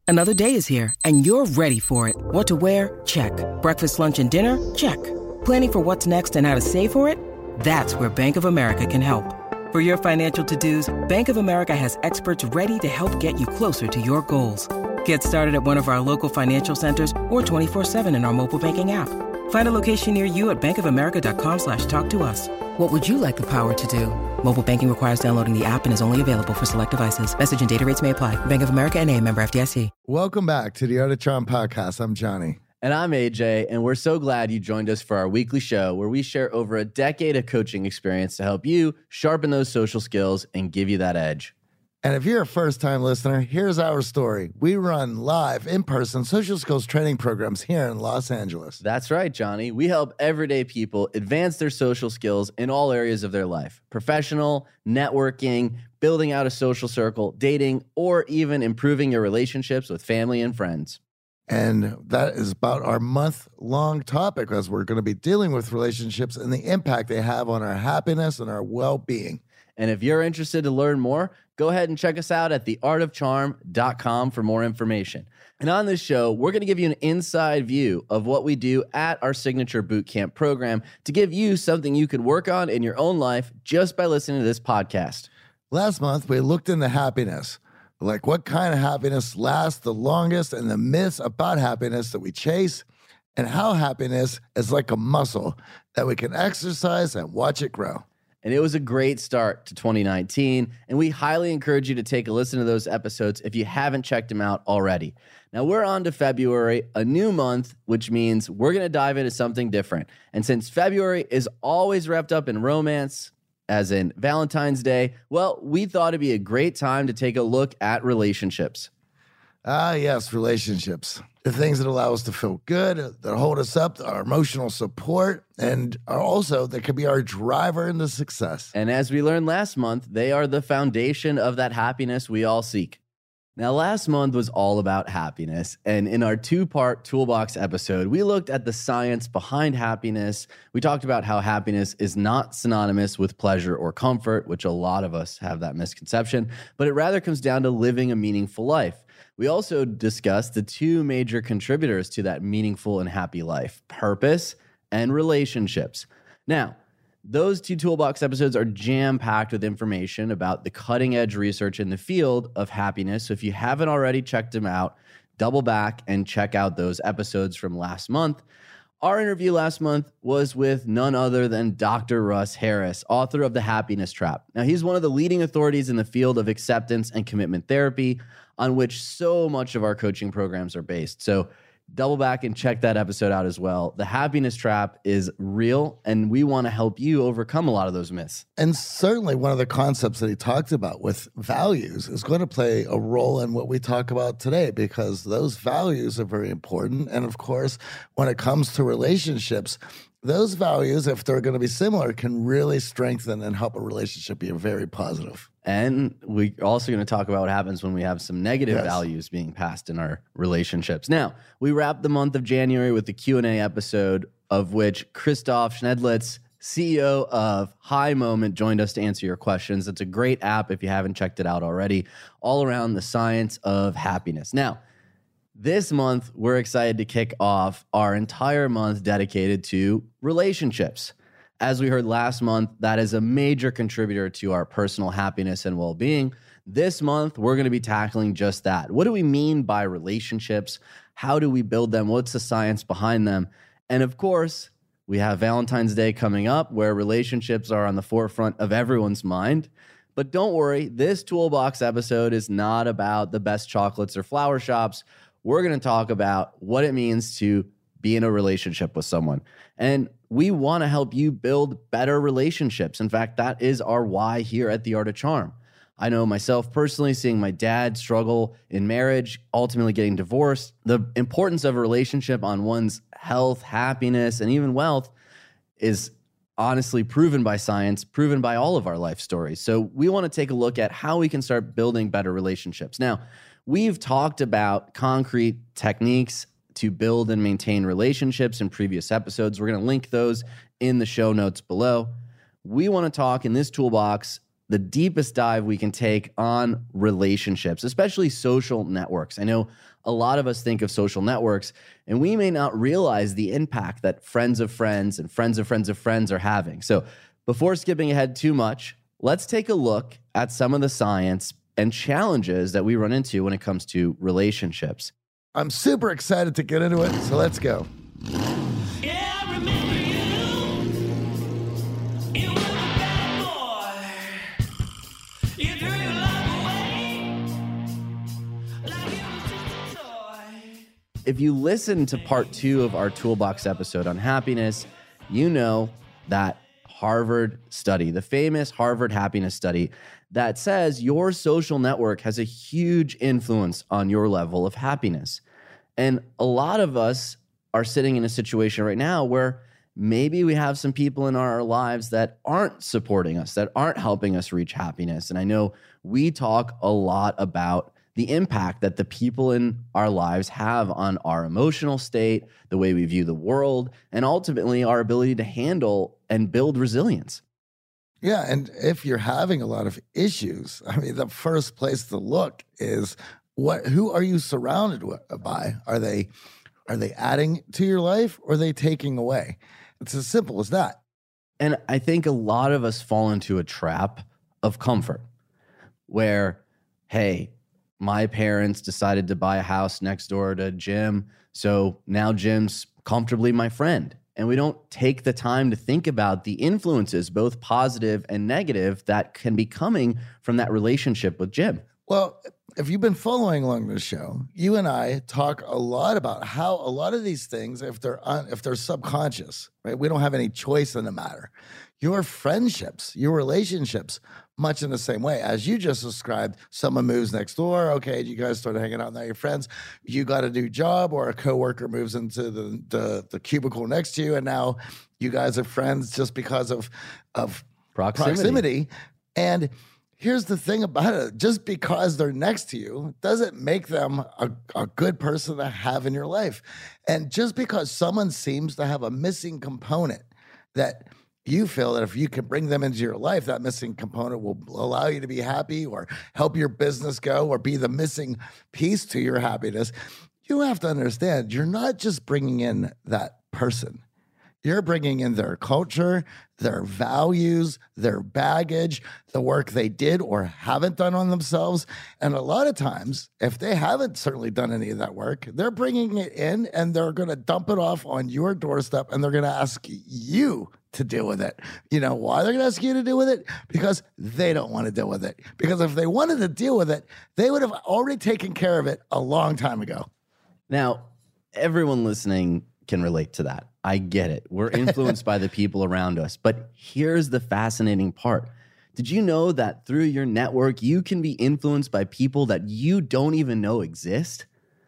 Another day is here, and you're ready for it. What to wear? Check. Breakfast, lunch, and dinner? Check. Planning for what's next and how to save for it? That's where Bank of America can help. For your financial to-dos, Bank of America has experts ready to help get you closer to your goals. Get started at one of our local financial centers or 24/7 in our mobile banking app. Find a location near you at bankofamerica.com/talktous. What would you like the power to do? Mobile banking requires downloading the app and is only available for select devices. Message and data rates may apply. Bank of America N.A., member FDIC. Welcome back to the Art of Charm podcast. I'm Johnny. And I'm AJ, and we're so glad you joined us for our weekly show where we share over a decade of coaching experience to help you sharpen those social skills and give you that edge. And if you're a first-time listener, here's our story. We run live, in-person social skills training programs here in Los Angeles. That's right, Johnny. We help everyday people advance their social skills in all areas of their life. Professional, networking, building out a social circle, dating, or even improving your relationships with family and friends. And that is about our month-long topic, as we're going to be dealing with relationships and the impact they have on our happiness and our well-being. And if you're interested to learn more, go ahead and check us out at theartofcharm.com for more information. And on this show, we're going to give you an inside view of what we do at our signature bootcamp program to give you something you could work on in your own life just by listening to this podcast. Last month, we looked into happiness, like what kind of happiness lasts the longest and the myths about happiness that we chase, and how happiness is like a muscle that we can exercise and watch it grow. And it was a great start to 2019, and we highly encourage you to take a listen to those episodes if you haven't checked them out already. Now, we're on to February, a new month, which means we're going to dive into something different. And since February is always wrapped up in romance, as in Valentine's Day, well, we thought it'd be a great time to take a look at relationships. Ah, yes, relationships. The things that allow us to feel good, that hold us up, our emotional support, and are also that can be our driver into success. And as we learned last month, they are the foundation of that happiness we all seek. Now, last month was all about happiness, and in our two-part Toolbox episode, we looked at the science behind happiness. We talked about how happiness is not synonymous with pleasure or comfort, which a lot of us have that misconception, but it rather comes down to living a meaningful life. We also discussed the two major contributors to that meaningful and happy life: purpose and relationships. Now, those two Toolbox episodes are jam-packed with information about the cutting-edge research in the field of happiness. So if you haven't already checked them out, double back and check out those episodes from last month. Our interview last month was with none other than Dr. Russ Harris, author of The Happiness Trap. Now, he's one of the leading authorities in the field of acceptance and commitment therapy, on which so much of our coaching programs are based. So double back and check that episode out as well. The Happiness Trap is real, and we want to help you overcome a lot of those myths. And certainly one of the concepts that he talked about with values is going to play a role in what we talk about today, because those values are very important. And of course, when it comes to relationships, those values, if they're going to be similar, can really strengthen and help a relationship be very positive. And we're also going to talk about what happens when we have some negative values being passed in our relationships. Now, we wrapped the month of January with the Q&A episode, of which Christoph Schnedlitz, CEO of High Moment, joined us to answer your questions. It's a great app if you haven't checked it out already, all around the science of happiness. Now, this month, we're excited to kick off our entire month dedicated to relationships. As we heard last month, that is a major contributor to our personal happiness and well-being. This month, we're going to be tackling just that. What do we mean by relationships? How do we build them? What's the science behind them? And of course, we have Valentine's Day coming up, where relationships are on the forefront of everyone's mind. But don't worry, this Toolbox episode is not about the best chocolates or flower shops. We're going to talk about what it means to be in a relationship with someone. And we want to help you build better relationships. In fact, that is our why here at The Art of Charm. I know myself personally, seeing my dad struggle in marriage, ultimately getting divorced, the importance of a relationship on one's health, happiness, and even wealth is honestly proven by science, proven by all of our life stories. So we want to take a look at how we can start building better relationships. Now, we've talked about concrete techniques to build and maintain relationships in previous episodes. We're going to link those in the show notes below. We want to talk in this toolbox the deepest dive we can take on relationships, especially social networks. I know a lot of us think of social networks, and we may not realize the impact that friends of friends and friends of friends of friends are having. So before skipping ahead too much, let's take a look at some of the science and challenges that we run into when it comes to relationships. I'm super excited to get into it, so let's go. If you listen to part 2 of our Toolbox episode on happiness, you know that Harvard study, the famous Harvard happiness study, that says your social network has a huge influence on your level of happiness. And a lot of us are sitting in a situation right now where maybe we have some people in our lives that aren't supporting us, that aren't helping us reach happiness. And I know we talk a lot about the impact that the people in our lives have on our emotional state, the way we view the world, and ultimately our ability to handle and build resilience. Yeah, and if you're having a lot of issues, I mean, the first place to look is who are you surrounded by? Are they adding to your life or are they taking away? It's as simple as that. And I think a lot of us fall into a trap of comfort where, hey, my parents decided to buy a house next door to Jim, so now Jim's comfortably my friend. And we don't take the time to think about the influences, both positive and negative, that can be coming from that relationship with Jim. Well, if you've been following along this show, you and I talk a lot about how a lot of these things, if they're subconscious, right? We don't have any choice in the matter. Your friendships, your relationships, much in the same way. As you just described, someone moves next door. Okay, you guys started hanging out, now you're friends. You got a new job, or a coworker moves into the cubicle next to you, and now you guys are friends just because of proximity. And here's the thing about it. Just because they're next to you doesn't make them a good person to have in your life. And just because someone seems to have a missing component that you feel that if you can bring them into your life, that missing component will allow you to be happy or help your business go or be the missing piece to your happiness, you have to understand you're not just bringing in that person. You're bringing in their culture, their values, their baggage, the work they did or haven't done on themselves. And a lot of times, if they haven't certainly done any of that work, they're bringing it in and they're going to dump it off on your doorstep and they're going to ask you to deal with it. You know why they're going to ask you to deal with it? Because they don't want to deal with it. Because if they wanted to deal with it, they would have already taken care of it a long time ago. Now, everyone listening can relate to that. I get it. We're influenced by the people around us. But here's the fascinating part. Did you know that through your network, you can be influenced by people that you don't even know exist?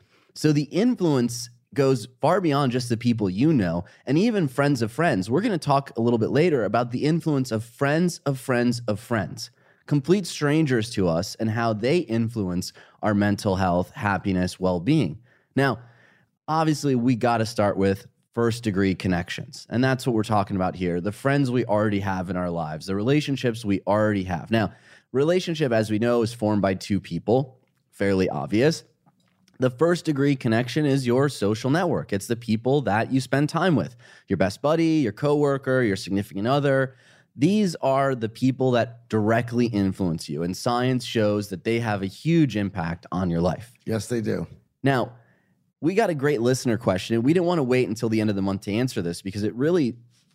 So the influence goes far beyond just the people you know, and even friends of friends. We're going to talk a little bit later about the influence of friends of friends of friends, complete strangers to us, and how they influence our mental health, happiness, well-being. Now, obviously, we got to start with first-degree connections, and that's what we're talking about here, the friends we already have in our lives, the relationships we already have. Now, relationship, as we know, is formed by two people, fairly obvious. The first-degree connection is your social network. It's the people that you spend time with, your best buddy, your coworker, your significant other. These are the people that directly influence you, and science shows that they have a huge impact on your life. Yes, they do. Now, we got a great listener question, and we didn't want to wait until the end of the month to answer this because it really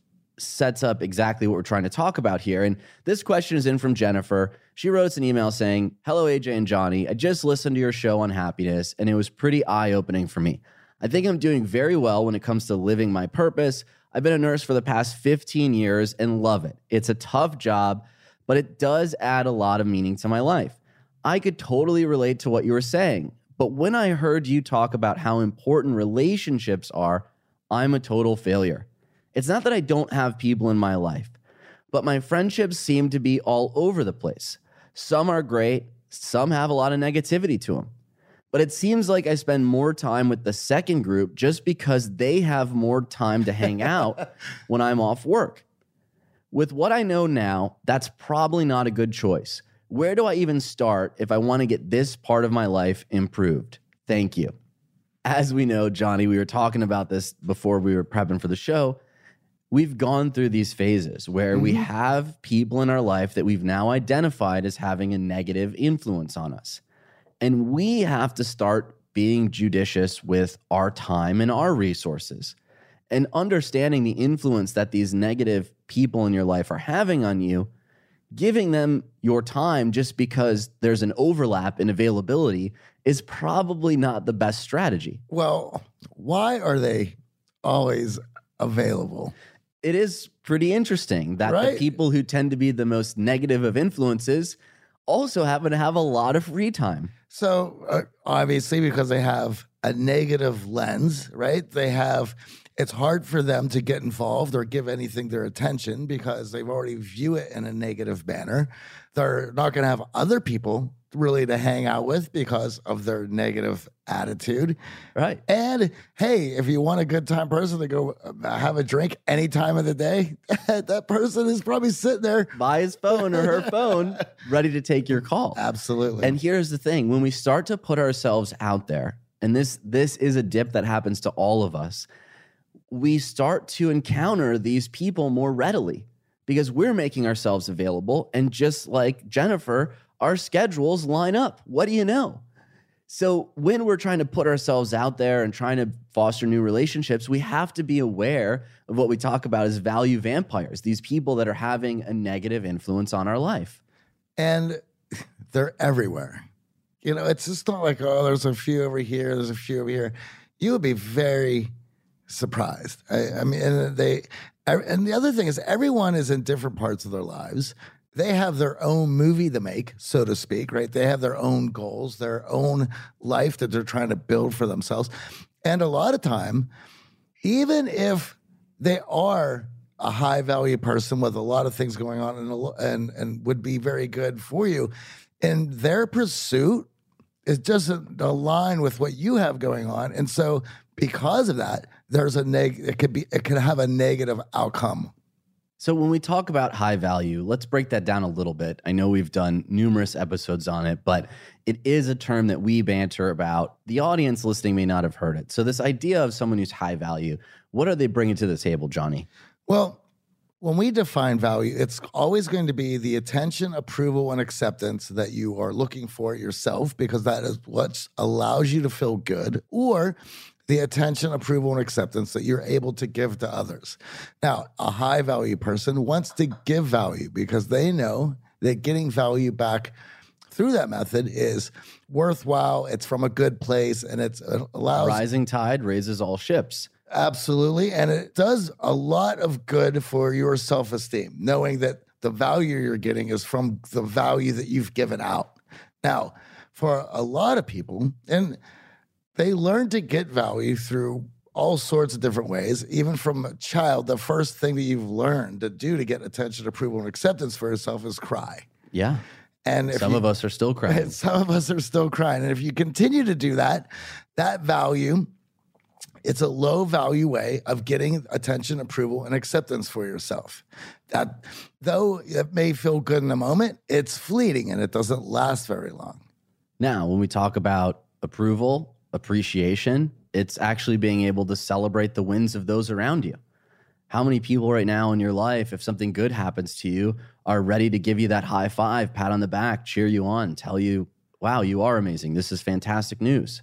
sets up exactly what we're trying to talk about here. And this question is in from Jennifer. She wrote us an email saying, "Hello, AJ and Johnny. I just listened to your show on happiness, and it was pretty eye-opening for me. I think I'm doing very well when it comes to living my purpose. I've been a nurse for the past 15 years and love it. It's a tough job, but it does add a lot of meaning to my life. I could totally relate to what you were saying. But when I heard you talk about how important relationships are, I'm a total failure. It's not that I don't have people in my life, but my friendships seem to be all over the place. Some are great, some have a lot of negativity to them. But it seems like I spend more time with the second group just because they have more time to hang out when I'm off work. With what I know now, that's probably not a good choice. Where do I even start if I want to get this part of my life improved? Thank you. As we know, Johnny, we were talking about this before we were prepping for the show. We've gone through these phases where we have people in our life that we've now identified as having a negative influence on us. And we have to start being judicious with our time and our resources and understanding the influence that these negative people in your life are having on you. Giving them your time just because there's an overlap in availability is probably not the best strategy. Well, why are they always available? It is pretty interesting that the people who tend to be the most negative of influences also happen to have a lot of free time. So obviously, because they have a negative lens, right? It's hard for them to get involved or give anything their attention because they've already view it in a negative manner. They're not going to have other people really to hang out with because of their negative attitude. Right. And hey, if you want a good time person to go have a drink any time of the day, that person is probably sitting there by his phone or her phone, ready to take your call. Absolutely. And here's the thing. When we start to put ourselves out there, and this is a dip that happens to all of us, we start to encounter these people more readily because we're making ourselves available. And just like Jennifer, our schedules line up. What do you know? So when we're trying to put ourselves out there and trying to foster new relationships, we have to be aware of what we talk about as value vampires, these people that are having a negative influence on our life. And they're everywhere. You know, it's just not like, oh, there's a few over here, there's a few over here. You would be very surprised. I mean, and the other thing is everyone is in different parts of their lives. They have their own movie to make, so to speak, right? They have their own goals, their own life that they're trying to build for themselves. And a lot of time, even if they are a high value person with a lot of things going on and would be very good for you, in their pursuit, it doesn't align with what you have going on. And so because of that, there's it could have a negative outcome. So when we talk about high value, let's break that down a little bit. I know we've done numerous episodes on it, but it is a term that we banter about. The audience listening may not have heard it. So this idea of someone who's high value, what are they bringing to the table, Johnny? Well, when we define value, it's always going to be the attention, approval, and acceptance that you are looking for yourself, because that is what allows you to feel good, or the attention, approval, and acceptance that you're able to give to others. Now, a high value person wants to give value because they know that getting value back through that method is worthwhile. It's from a good place, and it allows... Rising tide raises all ships. Absolutely. And it does a lot of good for your self-esteem, knowing that the value you're getting is from the value that you've given out. Now, for a lot of people, and they learn to get value through all sorts of different ways. Even from a child, the first thing that you've learned to do to get attention, approval, and acceptance for yourself is cry. Yeah. And some of us are still crying. Some of us are still crying. And if you continue to do that, that value, it's a low value way of getting attention, approval, and acceptance for yourself. That, though it may feel good in a moment, it's fleeting and it doesn't last very long. Now, when we talk about approval, appreciation, it's actually being able to celebrate the wins of those around you. How many people right now in your life, if something good happens to you, are ready to give you that high five, pat on the back, cheer you on, tell you, wow, you are amazing. This is fantastic news.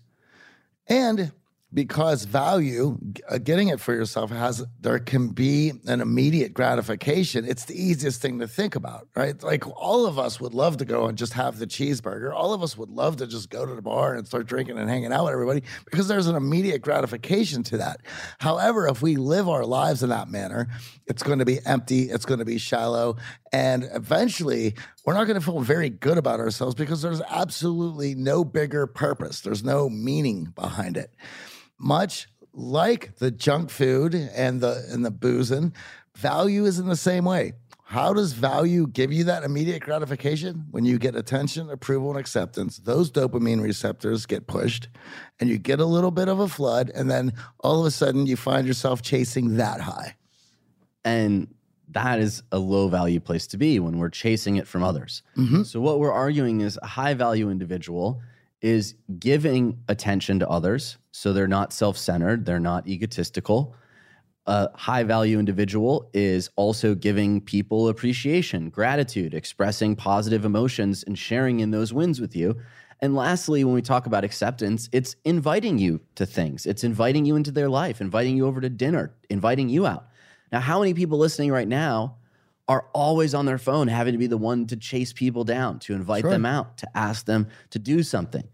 And because value, getting it for yourself, there can be an immediate gratification. It's the easiest thing to think about, right? Like all of us would love to go and just have the cheeseburger. All of us would love to just go to the bar and start drinking and hanging out with everybody because there's an immediate gratification to that. However, if we live our lives in that manner, it's going to be empty, it's going to be shallow, and eventually we're not going to feel very good about ourselves because there's absolutely no bigger purpose. There's no meaning behind it. Much like the junk food and the boozing, value is in the same way. How does value give you that immediate gratification? When you get attention, approval, and acceptance, those dopamine receptors get pushed and you get a little bit of a flood, and then all of a sudden you find yourself chasing that high. And that is a low value place to be when we're chasing it from others. So what we're arguing is a high value individual is giving attention to others. So they're not self-centered. They're not egotistical. A high value individual is also giving people appreciation, gratitude, expressing positive emotions and sharing in those wins with you. And lastly, when we talk about acceptance, it's inviting you to things. It's inviting you into their life, inviting you over to dinner, inviting you out. Now, how many people listening right now are always on their phone having to be the one to chase people down, to invite them out, to ask them to do something?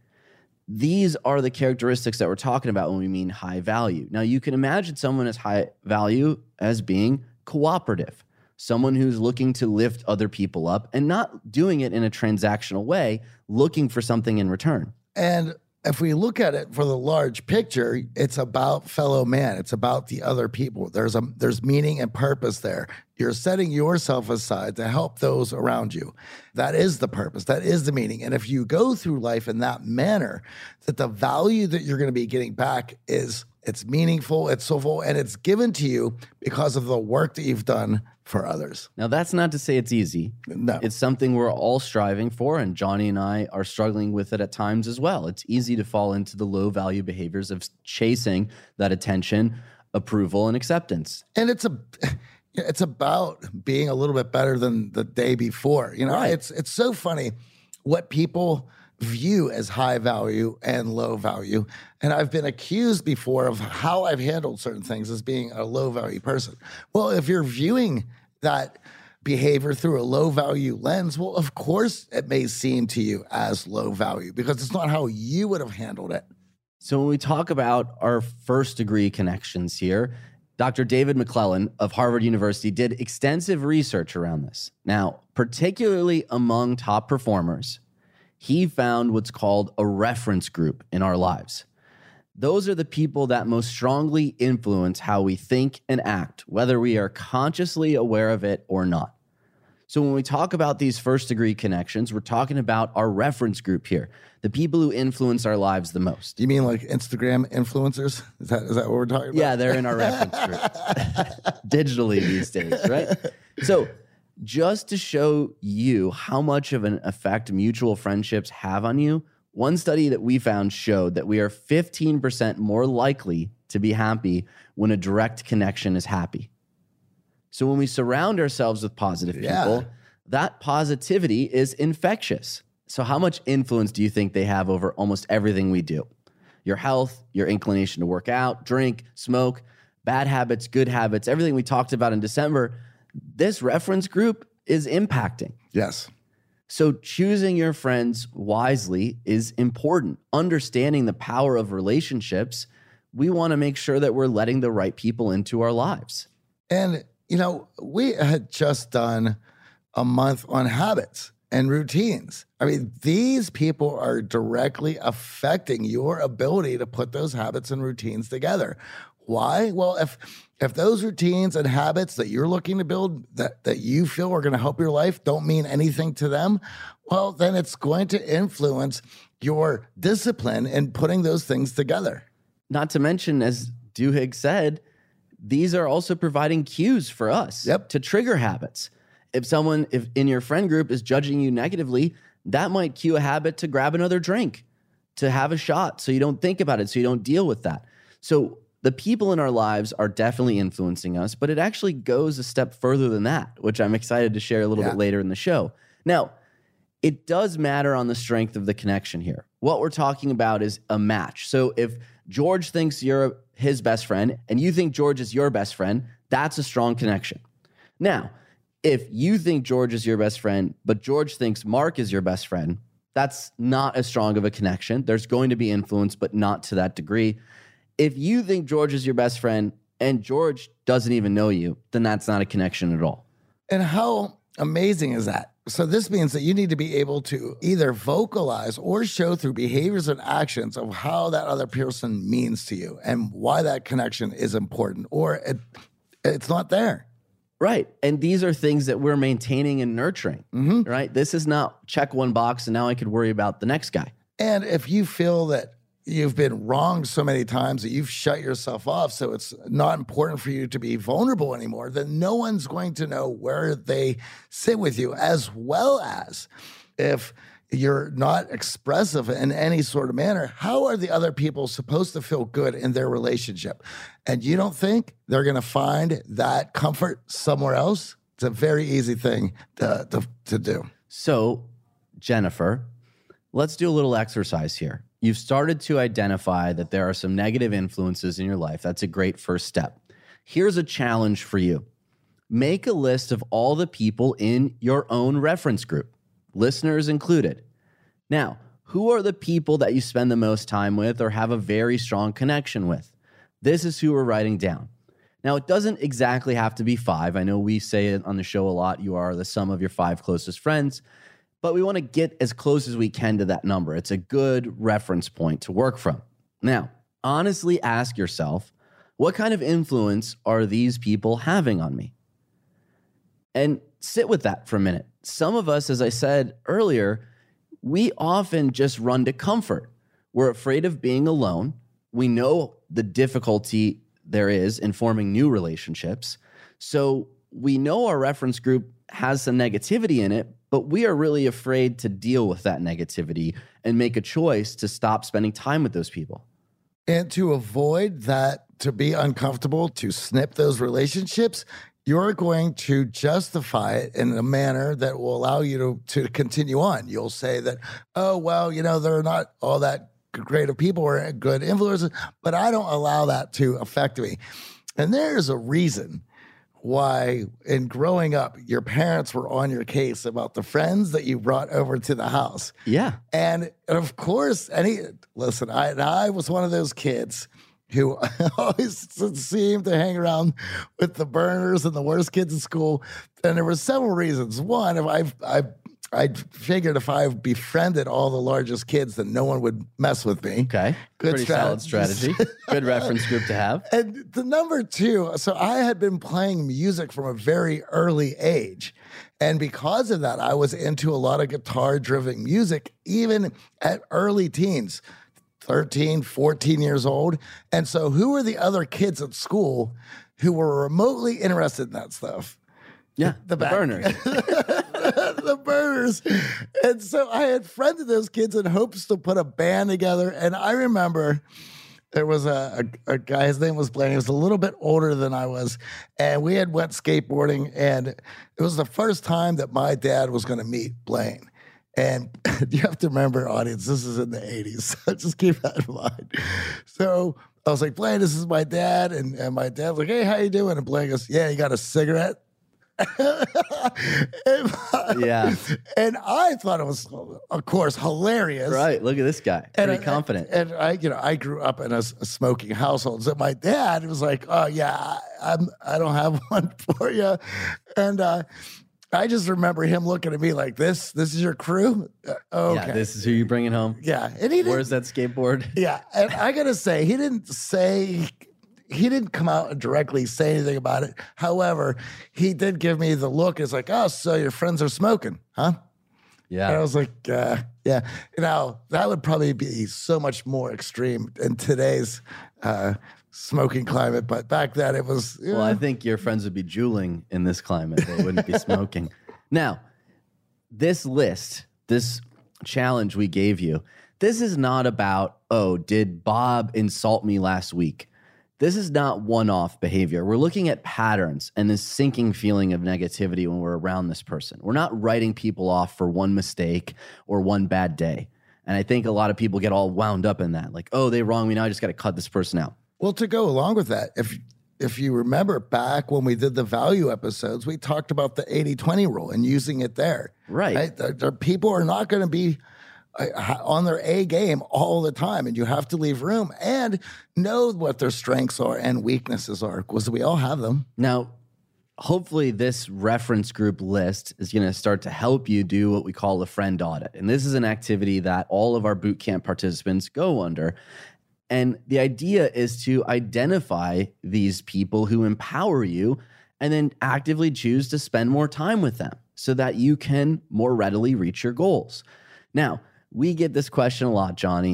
These are the characteristics that we're talking about when we mean high value. Now, you can imagine someone as high value as being cooperative, someone who's looking to lift other people up and not doing it in a transactional way, looking for something in return. And if we look at it for the large picture, it's about fellow man. It's about the other people. There's meaning and purpose there. You're setting yourself aside to help those around you. That is the purpose. That is the meaning. And if you go through life in that manner, that the value that you're going to be getting back it's meaningful, it's soulful, and it's given to you because of the work that you've done for others. Now, that's not to say it's easy. No. It's something we're all striving for, and Johnny and I are struggling with it at times as well. It's easy to fall into the low-value behaviors of chasing that attention, approval, and acceptance. And it's about being a little bit better than the day before. Right. It's so funny what people view as high value and low value. And I've been accused before of how I've handled certain things as being a low value person. Well, if you're viewing that behavior through a low value lens, well, of course it may seem to you as low value because it's not how you would have handled it. So when we talk about our first degree connections here, Dr. David McClellan of Harvard University did extensive research around this. Now, particularly among top performers, he found what's called a reference group in our lives. Those are the people that most strongly influence how we think and act, whether we are consciously aware of it or not. So when we talk about these first degree connections, we're talking about our reference group here, the people who influence our lives the most. You mean like Instagram influencers? Is that what we're talking about? Yeah, they're in our reference group digitally these days, right? So just to show you how much of an effect mutual friendships have on you, one study that we found showed that we are 15% more likely to be happy when a direct connection is happy. So when we surround ourselves with positive people, that positivity is infectious. So how much influence do you think they have over almost everything we do? Your health, your inclination to work out, drink, smoke, bad habits, good habits, everything we talked about in December, this reference group is impacting. Yes. So choosing your friends wisely is important. Understanding the power of relationships, we want to make sure that we're letting the right people into our lives. And, we had just done a month on habits and routines. I mean, these people are directly affecting your ability to put those habits and routines together. Why? Well, if those routines and habits that you're looking to build that you feel are going to help your life don't mean anything to them, well, then it's going to influence your discipline in putting those things together. Not to mention, as Duhigg said, these are also providing cues for us to trigger habits. If someone in your friend group is judging you negatively, that might cue a habit to grab another drink, to have a shot so you don't think about it, so you don't deal with that. So the people in our lives are definitely influencing us, but it actually goes a step further than that, which I'm excited to share a little bit later in the show. Now, it does matter on the strength of the connection here. What we're talking about is a match. So if George thinks you're his best friend and you think George is your best friend, that's a strong connection. Now, if you think George is your best friend, but George thinks Mark is your best friend, that's not as strong of a connection. There's going to be influence, but not to that degree. If you think George is your best friend and George doesn't even know you, then that's not a connection at all. And how amazing is that? So this means that you need to be able to either vocalize or show through behaviors and actions of how that other person means to you and why that connection is important, or it's not there. Right. And these are things that we're maintaining and nurturing, right? This is not check one box and now I could worry about the next guy. And if you feel that you've been wrong so many times that you've shut yourself off, so it's not important for you to be vulnerable anymore, then no one's going to know where they sit with you, as well as if you're not expressive in any sort of manner, how are the other people supposed to feel good in their relationship? And you don't think they're going to find that comfort somewhere else? It's a very easy thing to do. So, Jennifer, let's do a little exercise here. You've started to identify that there are some negative influences in your life. That's a great first step. Here's a challenge for you. Make a list of all the people in your own reference group, listeners included. Now, who are the people that you spend the most time with or have a very strong connection with? This is who we're writing down. Now, it doesn't exactly have to be 5. I know we say it on the show a lot. You are the sum of your 5 closest friends. But we want to get as close as we can to that number. It's a good reference point to work from. Now, honestly ask yourself, what kind of influence are these people having on me? And sit with that for a minute. Some of us, as I said earlier, we often just run to comfort. We're afraid of being alone. We know the difficulty there is in forming new relationships. So we know our reference group has some negativity in it, but we are really afraid to deal with that negativity and make a choice to stop spending time with those people. And to avoid that, to be uncomfortable, to snip those relationships, you're going to justify it in a manner that will allow you to continue on. You'll say that, oh, well, they're not all that great of people or good influences, but I don't allow that to affect me. And there's a reason why in growing up, your parents were on your case about the friends that you brought over to the house. Yeah. And of course, I was one of those kids who always seemed to hang around with the burners and the worst kids in school. And there were several reasons. One, I figured if I befriended all the largest kids, then no one would mess with me. Okay. Pretty solid strategy. Good reference group to have. And the number 2, so I had been playing music from a very early age. And because of that, I was into a lot of guitar-driven music, even at early teens, 13, 14 years old. And so who were the other kids at school who were remotely interested in that stuff? Yeah, the burners. The burners. And so I had friended those kids in hopes to put a band together. And I remember there was a guy, his name was Blaine. He was a little bit older than I was. And we had went skateboarding. And it was the first time that my dad was going to meet Blaine. And you have to remember, audience, this is in the 80s. So just keep that in mind. So I was like, Blaine, this is my dad. And my dad was like, hey, how you doing? And Blaine goes, yeah, you got a cigarette? Yeah. And I thought it was, of course, hilarious. Right. Look at this guy. Pretty confident. And I grew up in a smoking household. So my dad was like, oh, yeah, I don't have one for you. And I just remember him looking at me like, this is your crew? Okay. Yeah, this is who you're bringing home? Yeah. And where's that skateboard? Yeah. And I got to say, he didn't come out and directly say anything about it. However, he did give me the look. It's like, oh, so your friends are smoking, huh? Yeah. And I was like, yeah. Now, that would probably be so much more extreme in today's smoking climate. But back then it was. Well, I think your friends would be juuling in this climate. They wouldn't be smoking. Now, this list, this challenge we gave you, this is not about, oh, did Bob insult me last week? This is not one-off behavior. We're looking at patterns and this sinking feeling of negativity when we're around this person. We're not writing people off for one mistake or one bad day. And I think a lot of people get all wound up in that. Like, oh, they wronged me. Now I just got to cut this person out. Well, to go along with that, if you remember back when we did the value episodes, we talked about the 80-20 rule and using it there. Right? People are not going to be on their A game all the time, and you have to leave room and know what their strengths are and weaknesses are, because we all have them. Now, hopefully this reference group list is going to start to help you do what we call a friend audit. And this is an activity that all of our boot camp participants go under. And the idea is to identify these people who empower you and then actively choose to spend more time with them so that you can more readily reach your goals. Now, we get this question a lot, Johnny.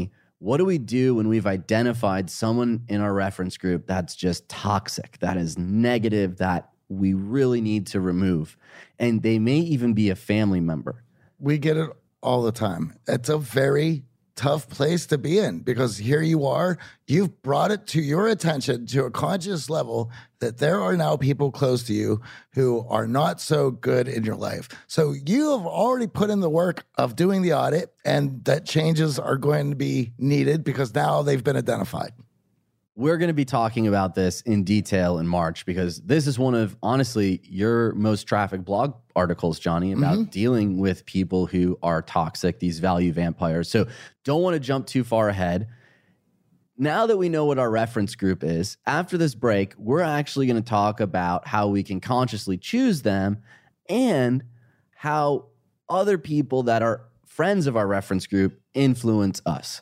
what do we do when we've identified someone in our reference group that's just toxic, that is negative, that we really need to remove? And they may even be a family member. We get it all the time. It's a very tough place to be in because here you are, you've brought it to your attention to a conscious level that there are now people close to you who are not so good in your life. So you have already put in the work of doing the audit, and that changes are going to be needed because now they've been identified. We're going to be talking about this in detail in March because this is one of, honestly, your most trafficked blog articles, Johnny, about dealing with people who are toxic, these value vampires. So don't want to jump too far ahead. Now that we know what our reference group is, after this break, we're actually going to talk about how we can consciously choose them and how other people that are friends of our reference group influence us.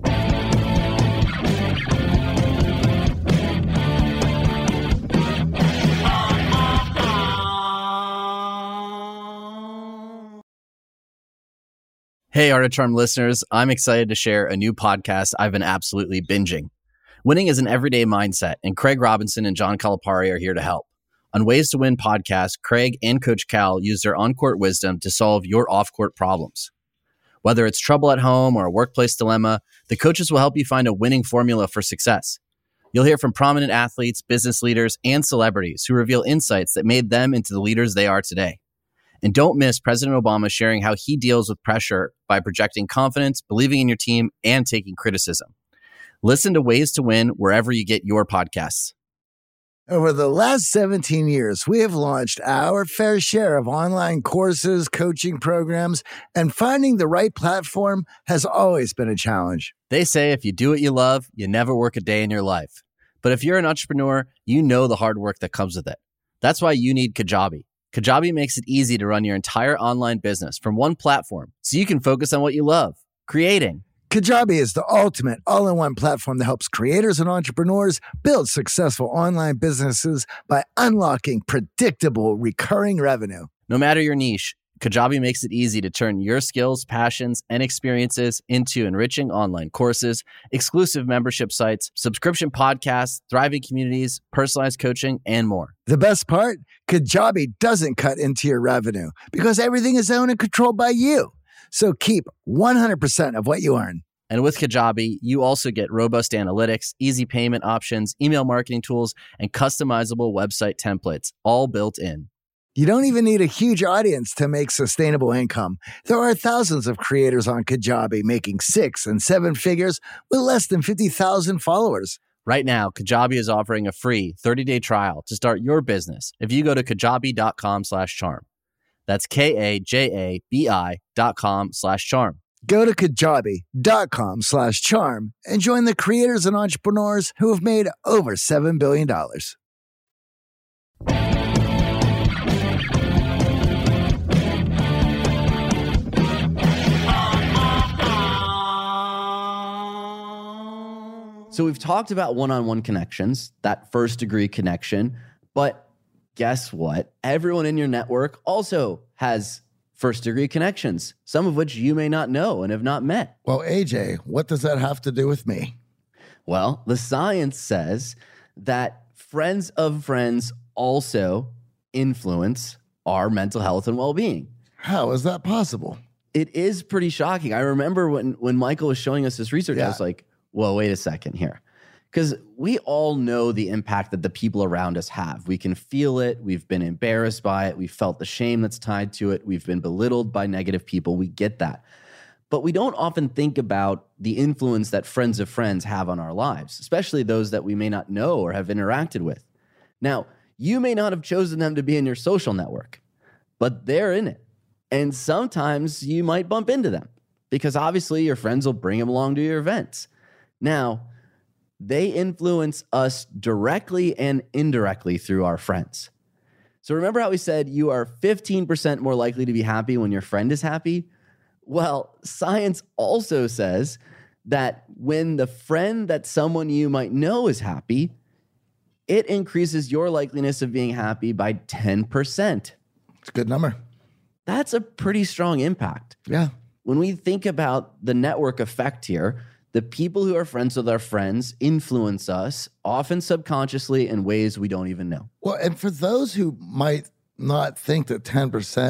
Hey, Art of Charm listeners, I'm excited to share a new podcast I've been absolutely binging. Winning is an everyday mindset, and Craig Robinson and John Calipari are here to help. On Ways to Win podcast, Craig and Coach Cal use their on-court wisdom to solve your off-court problems. Whether it's trouble at home or a workplace dilemma, the coaches will help you find a winning formula for success. You'll hear from prominent athletes, business leaders, and celebrities who reveal insights that made them into the leaders they are today. And don't miss President Obama sharing how he deals with pressure by projecting confidence, believing in your team, and taking criticism. Listen to Ways to Win wherever you get your podcasts. Over the last 17 years, we have launched our fair share of online courses, coaching programs, and finding the right platform has always been a challenge. They say if you do what you love, you never work a day in your life. But if you're an entrepreneur, you know the hard work that comes with it. That's why you need Kajabi. Kajabi makes it easy to run your entire online business from one platform so you can focus on what you love, creating. Kajabi is the ultimate all-in-one platform that helps creators and entrepreneurs build successful online businesses by unlocking predictable, recurring revenue. No matter your niche, Kajabi makes it easy to turn your skills, passions, and experiences into enriching online courses, exclusive membership sites, subscription podcasts, thriving communities, personalized coaching, and more. The best part? Kajabi doesn't cut into your revenue because everything is owned and controlled by you. So keep 100% of what you earn. And with Kajabi, you also get robust analytics, easy payment options, email marketing tools, and customizable website templates, all built in. You don't even need a huge audience to make sustainable income. There are thousands of creators on Kajabi making 6 and 7 figures with less than 50,000 followers. Right now, Kajabi is offering a free 30-day trial to start your business if you go to kajabi.com/charm. That's KAJABI.com/charm. Go to kajabi.com/charm and join the creators and entrepreneurs who have made over $7 billion. So we've talked about one-on-one connections, that first-degree connection, but guess what? Everyone in your network also has first-degree connections, some of which you may not know and have not met. Well, AJ, what does that have to do with me? Well, the science says that friends of friends also influence our mental health and well-being. How is that possible? It is pretty shocking. I remember when Michael was showing us this research, I was like, well, wait a second here. Because we all know the impact that the people around us have. We can feel it. We've been embarrassed by it. We've felt the shame that's tied to it. We've been belittled by negative people. We get that. But we don't often think about the influence that friends of friends have on our lives, especially those that we may not know or have interacted with. Now, you may not have chosen them to be in your social network, but they're in it. And sometimes you might bump into them because obviously your friends will bring them along to your events. Now, they influence us directly and indirectly through our friends. So remember how we said you are 15% more likely to be happy when your friend is happy? Well, science also says that when the friend that someone you might know is happy, it increases your likeliness of being happy by 10%. It's a good number. That's a pretty strong impact. Yeah. When we think about the network effect here, The people who are friends with our friends influence us, often subconsciously in ways we don't even know. Well, and for those who might not think that 10%,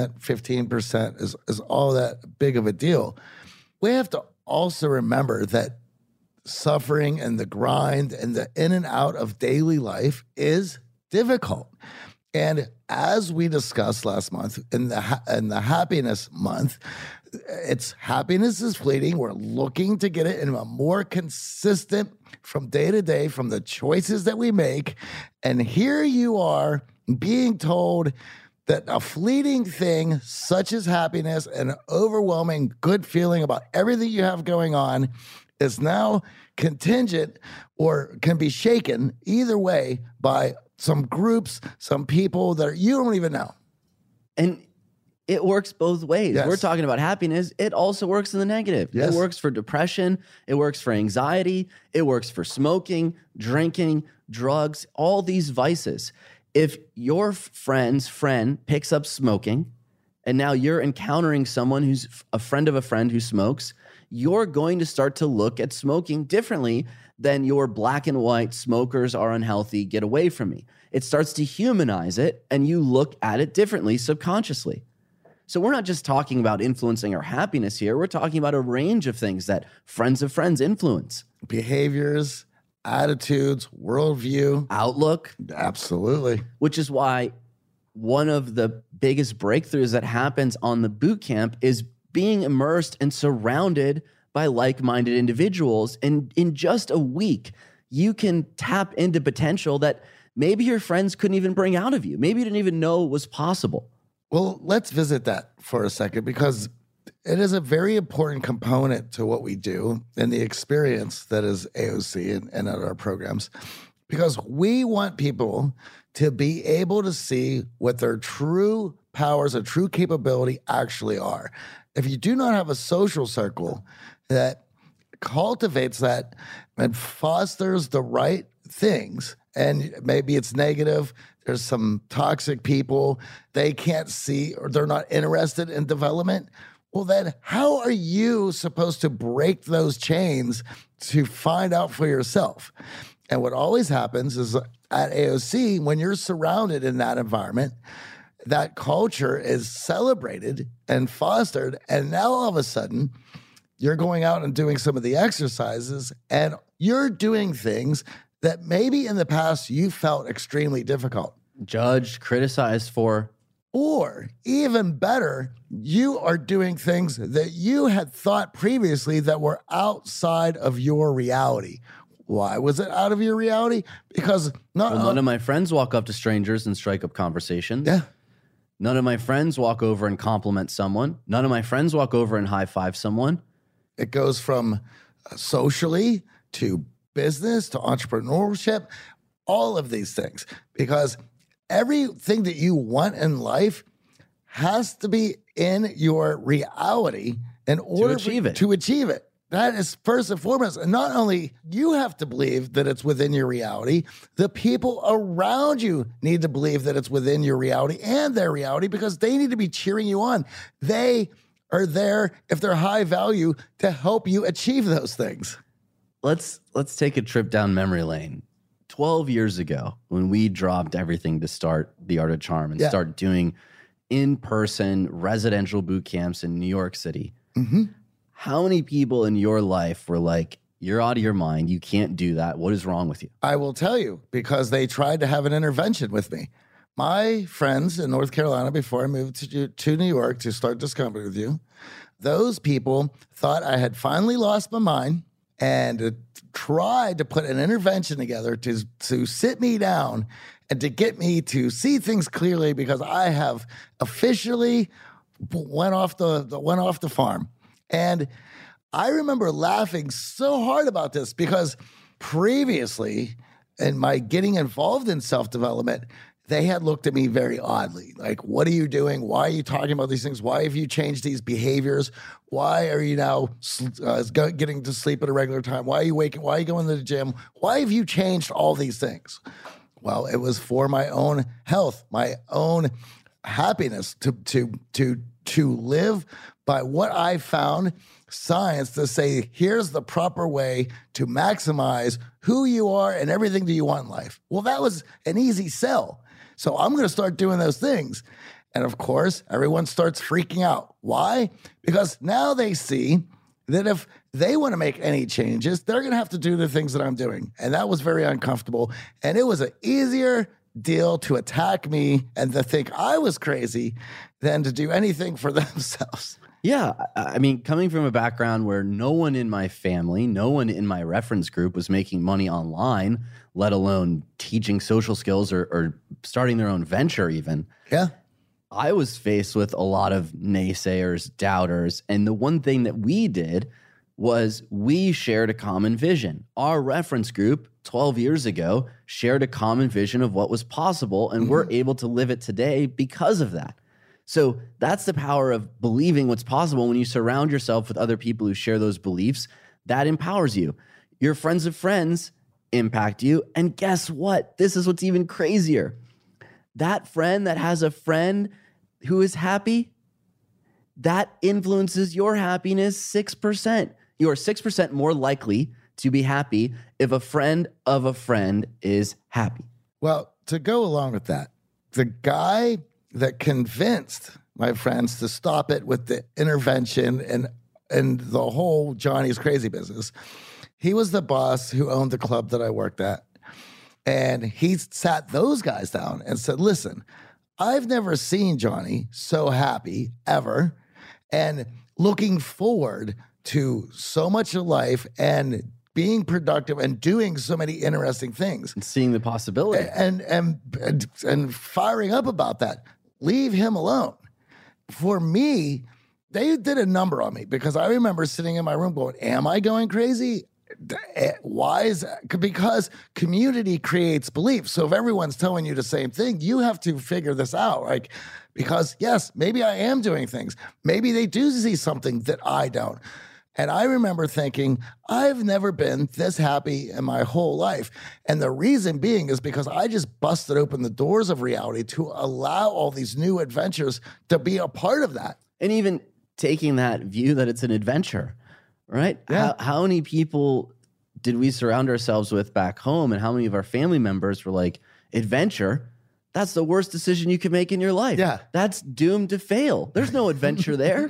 15% is all that big of a deal, we have to also remember that suffering and the grind and the in and out of daily life is difficult. And as we discussed last month in the happiness month, happiness is fleeting. We're looking to get it in a more consistent from day to day from the choices that we make. And here you are being told that a fleeting thing such as happiness and an overwhelming good feeling about everything you have going on is now contingent or can be shaken either way by some groups, some people that you don't even know. And it works both ways. Yes. We're talking about happiness. It also works in the negative. Yes. It works for depression. It works for anxiety. It works for smoking, drinking, drugs, all these vices. If your friend's friend picks up smoking and now you're encountering someone who's a friend of a friend who smokes, you're going to start to look at smoking differently than your black and white smokers are unhealthy, get away from me. It starts to humanize it and you look at it differently subconsciously. So we're not just talking about influencing our happiness here. We're talking about a range of things that friends of friends influence. Behaviors, attitudes, worldview. Outlook. Absolutely. Which is why one of the biggest breakthroughs that happens on the boot camp is being immersed and surrounded by like-minded individuals. And in just a week, you can tap into potential that maybe your friends couldn't even bring out of you. Maybe you didn't even know was possible. Well, let's visit that for a second because it is a very important component to what we do and the experience that is AOC and at our programs, because we want people to be able to see what their true powers, or true capability actually are. If you do not have a social circle that cultivates that and fosters the right things, and maybe it's negative, there's some toxic people, they can't see or they're not interested in development, well then how are you supposed to break those chains to find out for yourself? And what always happens is at AOC, when you're surrounded in that environment, that culture is celebrated and fostered, and now all of a sudden, you're going out and doing some of the exercises, and you're doing things that maybe in the past you felt extremely difficult. Judged, criticized for. Or even better, you are doing things that you had thought previously that were outside of your reality. Why was it out of your reality? Because none of my friends walk up to strangers and strike up conversations. Yeah. None of my friends walk over and compliment someone. None of my friends walk over and high five someone. It goes from socially to business to entrepreneurship, all of these things. Because everything that you want in life has to be in your reality in order to achieve it. That is first and foremost. And not only you have to believe that it's within your reality, the people around you need to believe that it's within your reality and their reality, because they need to be cheering you on. They are there, if they're high value, to help you achieve those things. Let's take a trip down memory lane. 12 years ago, when we dropped everything to start The Art of Charm and start doing in-person residential boot camps in New York City, how many people in your life were like, you're out of your mind, you can't do that, what is wrong with you? I will tell you, because they tried to have an intervention with me. My friends in North Carolina, before I moved to New York to start this company with you, those people thought I had finally lost my mind and tried to put an intervention together to sit me down and to get me to see things clearly, because I have officially went off the farm. And I remember laughing so hard about this, because previously in my getting involved in self-development, they had looked at me very oddly. Like, what are you doing? Why are you talking about these things? Why have you changed these behaviors? Why are you now getting to sleep at a regular time? Why are you waking? Why are you going to the gym? Why have you changed all these things? Well, it was for my own health, my own happiness, to live by what I found science to say, here's the proper way to maximize who you are and everything that you want in life. Well, that was an easy sell. So I'm going to start doing those things. And of course, everyone starts freaking out. Why? Because now they see that if they want to make any changes, they're going to have to do the things that I'm doing. And that was very uncomfortable. And it was an easier deal to attack me and to think I was crazy than to do anything for themselves. Yeah. I mean, coming from a background where no one in my family, no one in my reference group was making money online, let alone teaching social skills or starting their own venture even. Yeah. I was faced with a lot of naysayers, doubters. And the one thing that we did was we shared a common vision. Our reference group 12 years ago shared a common vision of what was possible, and we're able to live it today because of that. So that's the power of believing what's possible. When you surround yourself with other people who share those beliefs, that empowers you. Your friends of friends impact you. And guess what? This is what's even crazier. That friend that has a friend who is happy, that influences your happiness 6%. You are 6% more likely to be happy if a friend of a friend is happy. Well, to go along with that, the guy that convinced my friends to stop it with the intervention and the whole Johnny's crazy business, he was the boss who owned the club that I worked at. And he sat those guys down and said, listen, I've never seen Johnny so happy ever and looking forward to so much of life and being productive and doing so many interesting things. And seeing the possibility. And firing up about that. Leave him alone. For me, they did a number on me because I remember sitting in my room going, am I going crazy? Why is that? Because community creates belief. So if everyone's telling you the same thing, you have to figure this out. Like, because yes, maybe I am doing things. Maybe they do see something that I don't. And I remember thinking, I've never been this happy in my whole life. And the reason being is because I just busted open the doors of reality to allow all these new adventures to be a part of that. And even taking that view that it's an adventure, right? Yeah. How many people did we surround ourselves with back home, and how many of our family members were like, adventure? That's the worst decision you could make in your life. Yeah. That's doomed to fail. There's no adventure there.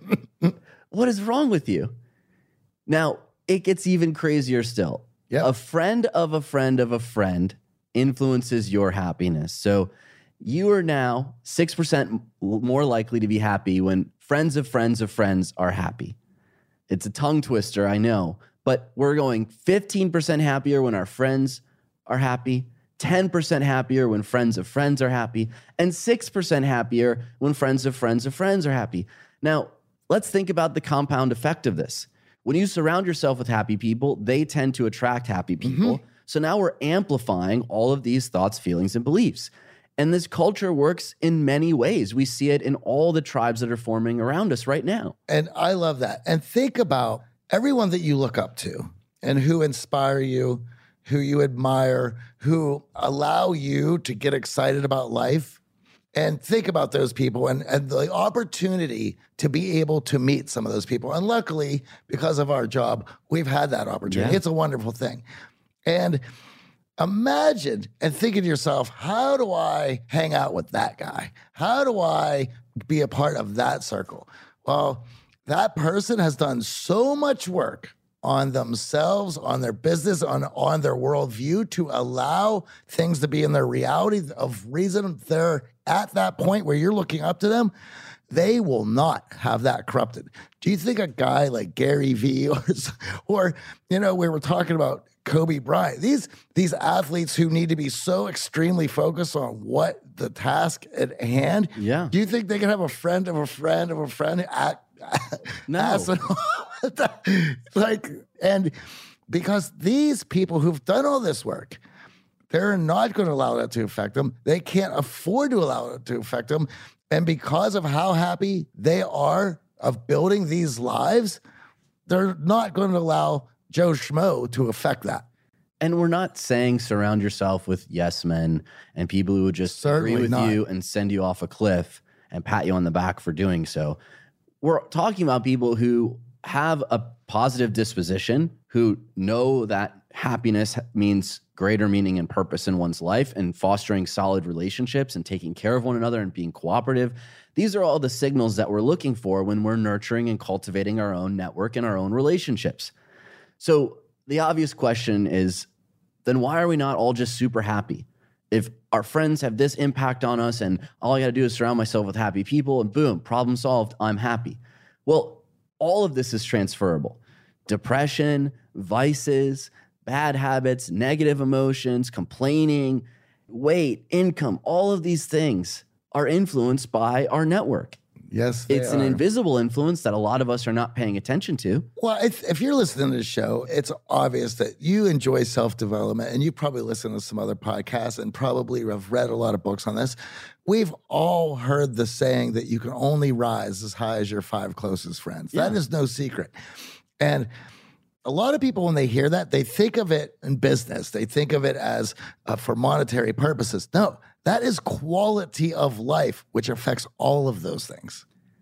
What is wrong with you? Now, it gets even crazier still. Yep. A friend of a friend of a friend influences your happiness. So you are now 6% more likely to be happy when friends of friends of friends are happy. It's a tongue twister, I know, but we're going 15% happier when our friends are happy, 10% happier when friends of friends are happy, and 6% happier when friends of friends of friends are happy. Now, let's think about the compound effect of this. When you surround yourself with happy people, they tend to attract happy people. So now we're amplifying all of these thoughts, feelings, and beliefs. And this culture works in many ways. We see it in all the tribes that are forming around us right now. And I love that. And think about everyone that you look up to and who inspire you, who you admire, who allow you to get excited about life. And think about those people and the opportunity to be able to meet some of those people. And luckily, because of our job, we've had that opportunity. Yeah. It's a wonderful thing. And imagine and think of yourself, how do I hang out with that guy? How do I be a part of that circle? Well, that person has done so much work on themselves, on their business, on their worldview to allow things to be in their reality of reason they're at that point where you're looking up to them. They will not have that corrupted. Do you think a guy like Gary Vee or we were talking about Kobe Bryant, these athletes who need to be so extremely focused on what the task at hand, Yeah. do you think they can have a friend of a friend of a friend No. And because these people who've done all this work, they're not going to allow that to affect them. They can't afford to allow it to affect them. And because of how happy they are of building these lives, they're not going to allow Joe Schmo to affect that. And we're not saying surround yourself with yes men and people who would just Certainly agree with not. you and send you off a cliff and pat you on the back for doing so. We're talking about people who have a positive disposition, who know that happiness means greater meaning and purpose in one's life, and fostering solid relationships and taking care of one another and being cooperative. These are all the signals that we're looking for when we're nurturing and cultivating our own network and our own relationships. So the obvious question is, then why are we not all just super happy? If our friends have this impact on us and all I got to do is surround myself with happy people and boom, problem solved, I'm happy. Well, all of this is transferable. Depression, vices, bad habits, negative emotions, complaining, weight, income, all of these things are influenced by our network. Yes, it's an invisible influence that a lot of us are not paying attention to. Well, if you're listening to the show, it's obvious that you enjoy self-development, and you probably listen to some other podcasts and probably have read a lot of books on this. We've all heard the saying that you can only rise as high as your 5 closest friends. Yeah. That is no secret. And a lot of people, when they hear that, they think of it in business. They think of it as for monetary purposes. No, that is quality of life, which affects all of those things.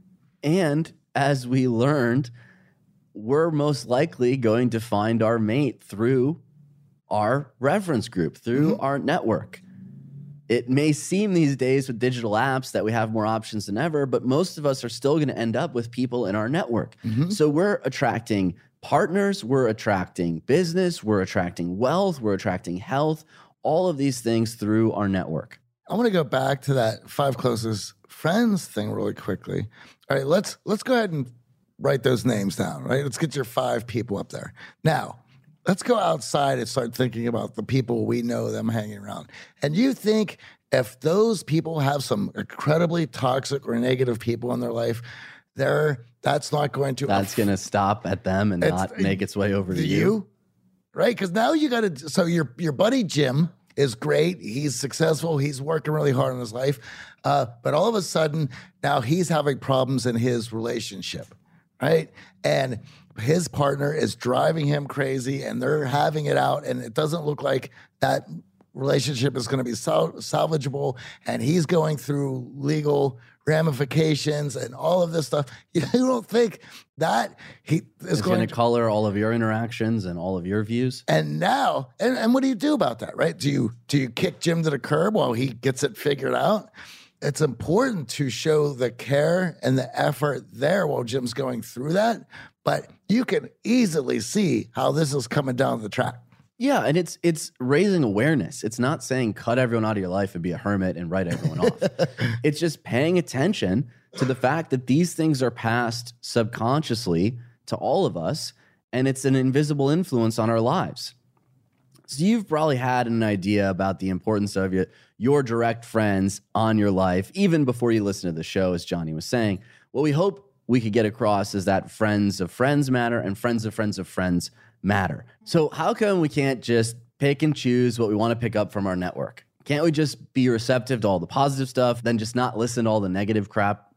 And as we learned, we're most likely going to find our mate through our reference group, through our network. It may seem these days with digital apps that we have more options than ever, but most of us are still going to end up with people in our network. So we're attracting partners, we're attracting business, we're attracting wealth, we're attracting health, all of these things through our network. I want to go back to that 5 closest friends thing really quickly. All right, let's go ahead and write those names down, right? Let's get your 5 people up there. Now, let's go outside and start thinking about the people we know them hanging around. And you think if those people have some incredibly toxic or negative people in their life, that's not going to... That's going to stop at them and not make its way over to you. Right? Because now you got to... So your buddy Jim is great. He's successful. He's working really hard in his life. But all of a sudden, now he's having problems in his relationship, right? And his partner is driving him crazy, and they're having it out, and it doesn't look like that relationship is going to be salvageable, and he's going through legal ramifications and all of this stuff. You don't think that he is going to color all of your interactions and all of your views? And now, and what do you do about that, right? Do you kick Jim to the curb while he gets it figured out? It's important to show the care and the effort there while Jim's going through that, but you can easily see how this is coming down the track. Yeah, and it's raising awareness. It's not saying cut everyone out of your life and be a hermit and write everyone off. It's just paying attention to the fact that these things are passed subconsciously to all of us, and it's an invisible influence on our lives. So you've probably had an idea about the importance of your direct friends on your life, even before you listen to the show, as Johnny was saying. What we hope we could get across is that friends of friends matter, and friends of friends of friends matter. So how come we can't just pick and choose what we want to pick up from our network? Can't we just be receptive to all the positive stuff, then just not listen to all the negative crap?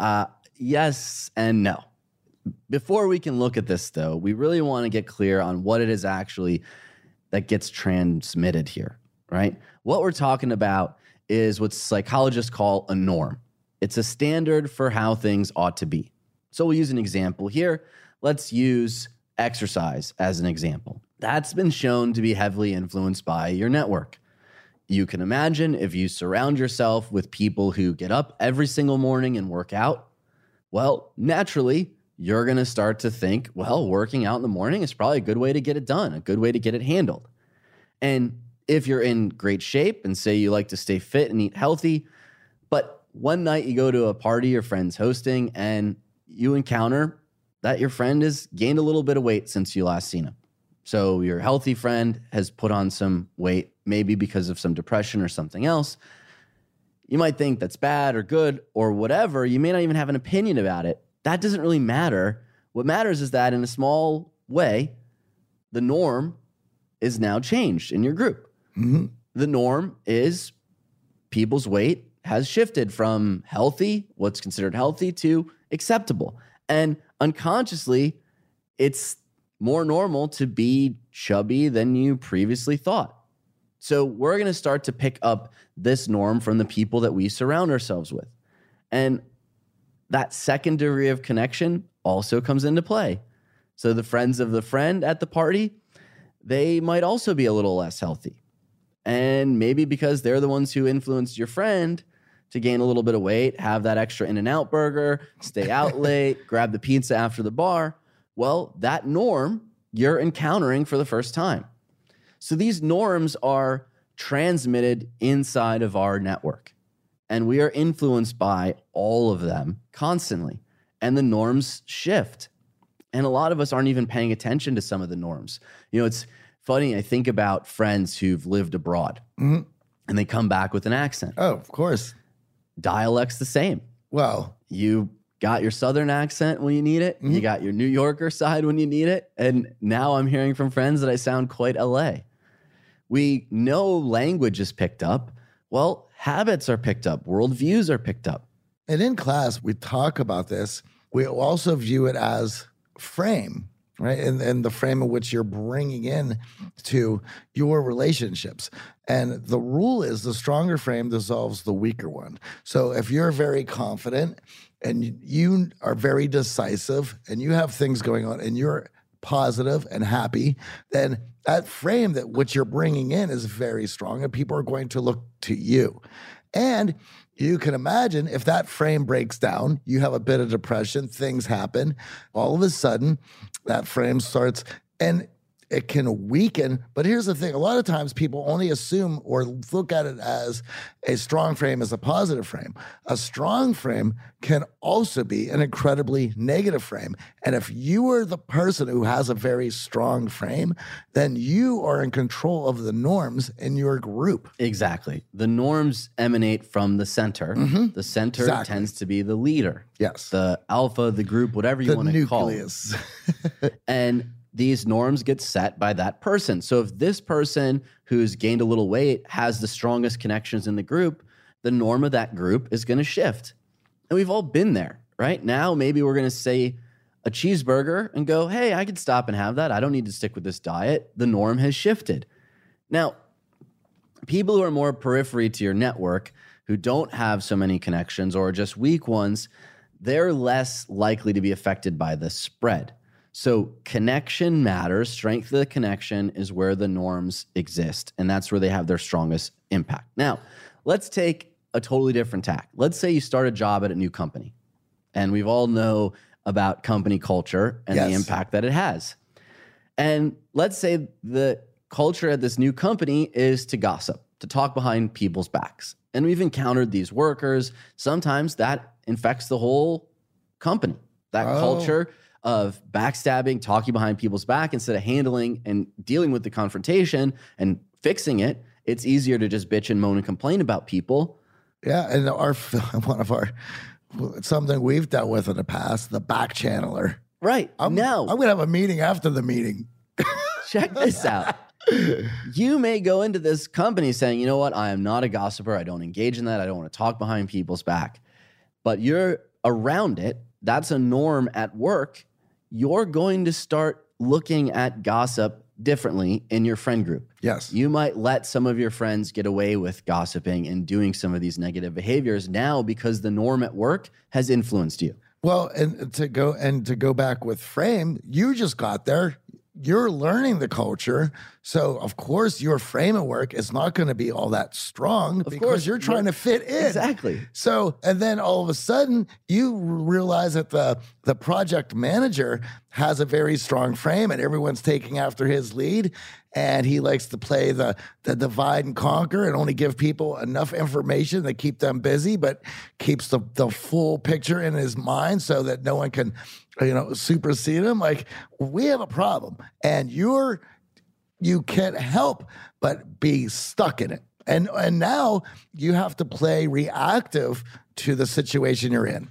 Yes and no. Before we can look at this, though, we really want to get clear on what it is actually that gets transmitted here, right? What we're talking about is what psychologists call a norm. It's a standard for how things ought to be. So we'll use an example here. Let's use exercise as an example. That's been shown to be heavily influenced by your network. You can imagine if you surround yourself with people who get up every single morning and work out, well, naturally, you're going to start to think, well, working out in the morning is probably a good way to get it done, a good way to get it handled. And if you're in great shape and say you like to stay fit and eat healthy, but one night you go to a party your friend's hosting and you encounter that your friend has gained a little bit of weight since you last seen him. So your healthy friend has put on some weight, maybe because of some depression or something else. You might think that's bad or good or whatever. You may not even have an opinion about it. That doesn't really matter. What matters is that in a small way, the norm is now changed in your group. Mm-hmm. The norm is people's weight has shifted from healthy, what's considered healthy, to acceptable. And unconsciously, it's more normal to be chubby than you previously thought. So we're going to start to pick up this norm from the people that we surround ourselves with. And that second degree of connection also comes into play. So the friends of the friend at the party, they might also be a little less healthy. And maybe because they're the ones who influenced your friend to gain a little bit of weight, have that extra In-N-Out burger, stay out late, grab the pizza after the bar. Well, that norm you're encountering for the first time. So these norms are transmitted inside of our network, and we are influenced by all of them constantly. And the norms shift. And a lot of us aren't even paying attention to some of the norms. You know, it's funny. I think about friends who've lived abroad and they come back with an accent. Oh, of course. Dialect's the same. Well, You got your Southern accent when you need it. You got your New Yorker side when you need it. And now I'm hearing from friends that I sound quite LA. We know language is picked up. Well, habits are picked up. Worldviews are picked up. and in class, we talk about this. We also view it as frame, right? And the frame in which you're bringing in to your relationships. And the rule is the stronger frame dissolves the weaker one. So if you're very confident and you are very decisive and you have things going on and you're positive and happy, then that frame that what you're bringing in is very strong and people are going to look to you. And you can imagine if that frame breaks down, you have a bit of depression, things happen, all of a sudden that frame starts, and it can weaken. But here's the thing. A lot of times people only assume or look at it as a strong frame as a positive frame. A strong frame can also be an incredibly negative frame. And if you are the person who has a very strong frame, then you are in control of the norms in your group. Exactly. The norms emanate from the center. The center tends to be the leader. Yes. The alpha, the group, whatever you The want to call it. nucleus. And these norms get set by that person. So if this person who's gained a little weight has the strongest connections in the group, the norm of that group is going to shift. And we've all been there, right? Now, maybe we're going to say a cheeseburger and go, hey, I could stop and have that. I don't need to stick with this diet. The norm has shifted. Now, people who are more periphery to your network, who don't have so many connections or are just weak ones, they're less likely to be affected by the spread. So connection matters. Strength of the connection is where the norms exist, and that's where they have their strongest impact. Now, let's take a totally different tack. Let's say you start a job at a new company, and we've all know about company culture and the impact that it has. And let's say the culture at this new company is to gossip, to talk behind people's backs. And we've encountered these workers. Sometimes that infects the whole company, that culture of backstabbing, talking behind people's back instead of handling and dealing with the confrontation and fixing it. It's easier to just bitch and moan and complain about people. Yeah, and something we've dealt with in the past, the back channeler. Right. I'm going to have a meeting after the meeting. Check this out. You may go into this company saying, you know what, I am not a gossiper. I don't engage in that. I don't want to talk behind people's back. But you're around it. That's a norm at work. You're going to start looking at gossip differently in your friend group. Yes. You might let some of your friends get away with gossiping and doing some of these negative behaviors now because the norm at work has influenced you. Well, and to go back with frame, you just got there. You're learning the culture. So, of course, your frame of work is not going to be all that strong because you're trying to fit in. Exactly. So, and then all of a sudden, you realize that the project manager has a very strong frame and everyone's taking after his lead. And he likes to play the divide and conquer and only give people enough information to keep them busy, but keeps the full picture in his mind so that no one can, supersede him. Like, we have a problem, and you can't help but be stuck in it. And now you have to play reactive to the situation you're in.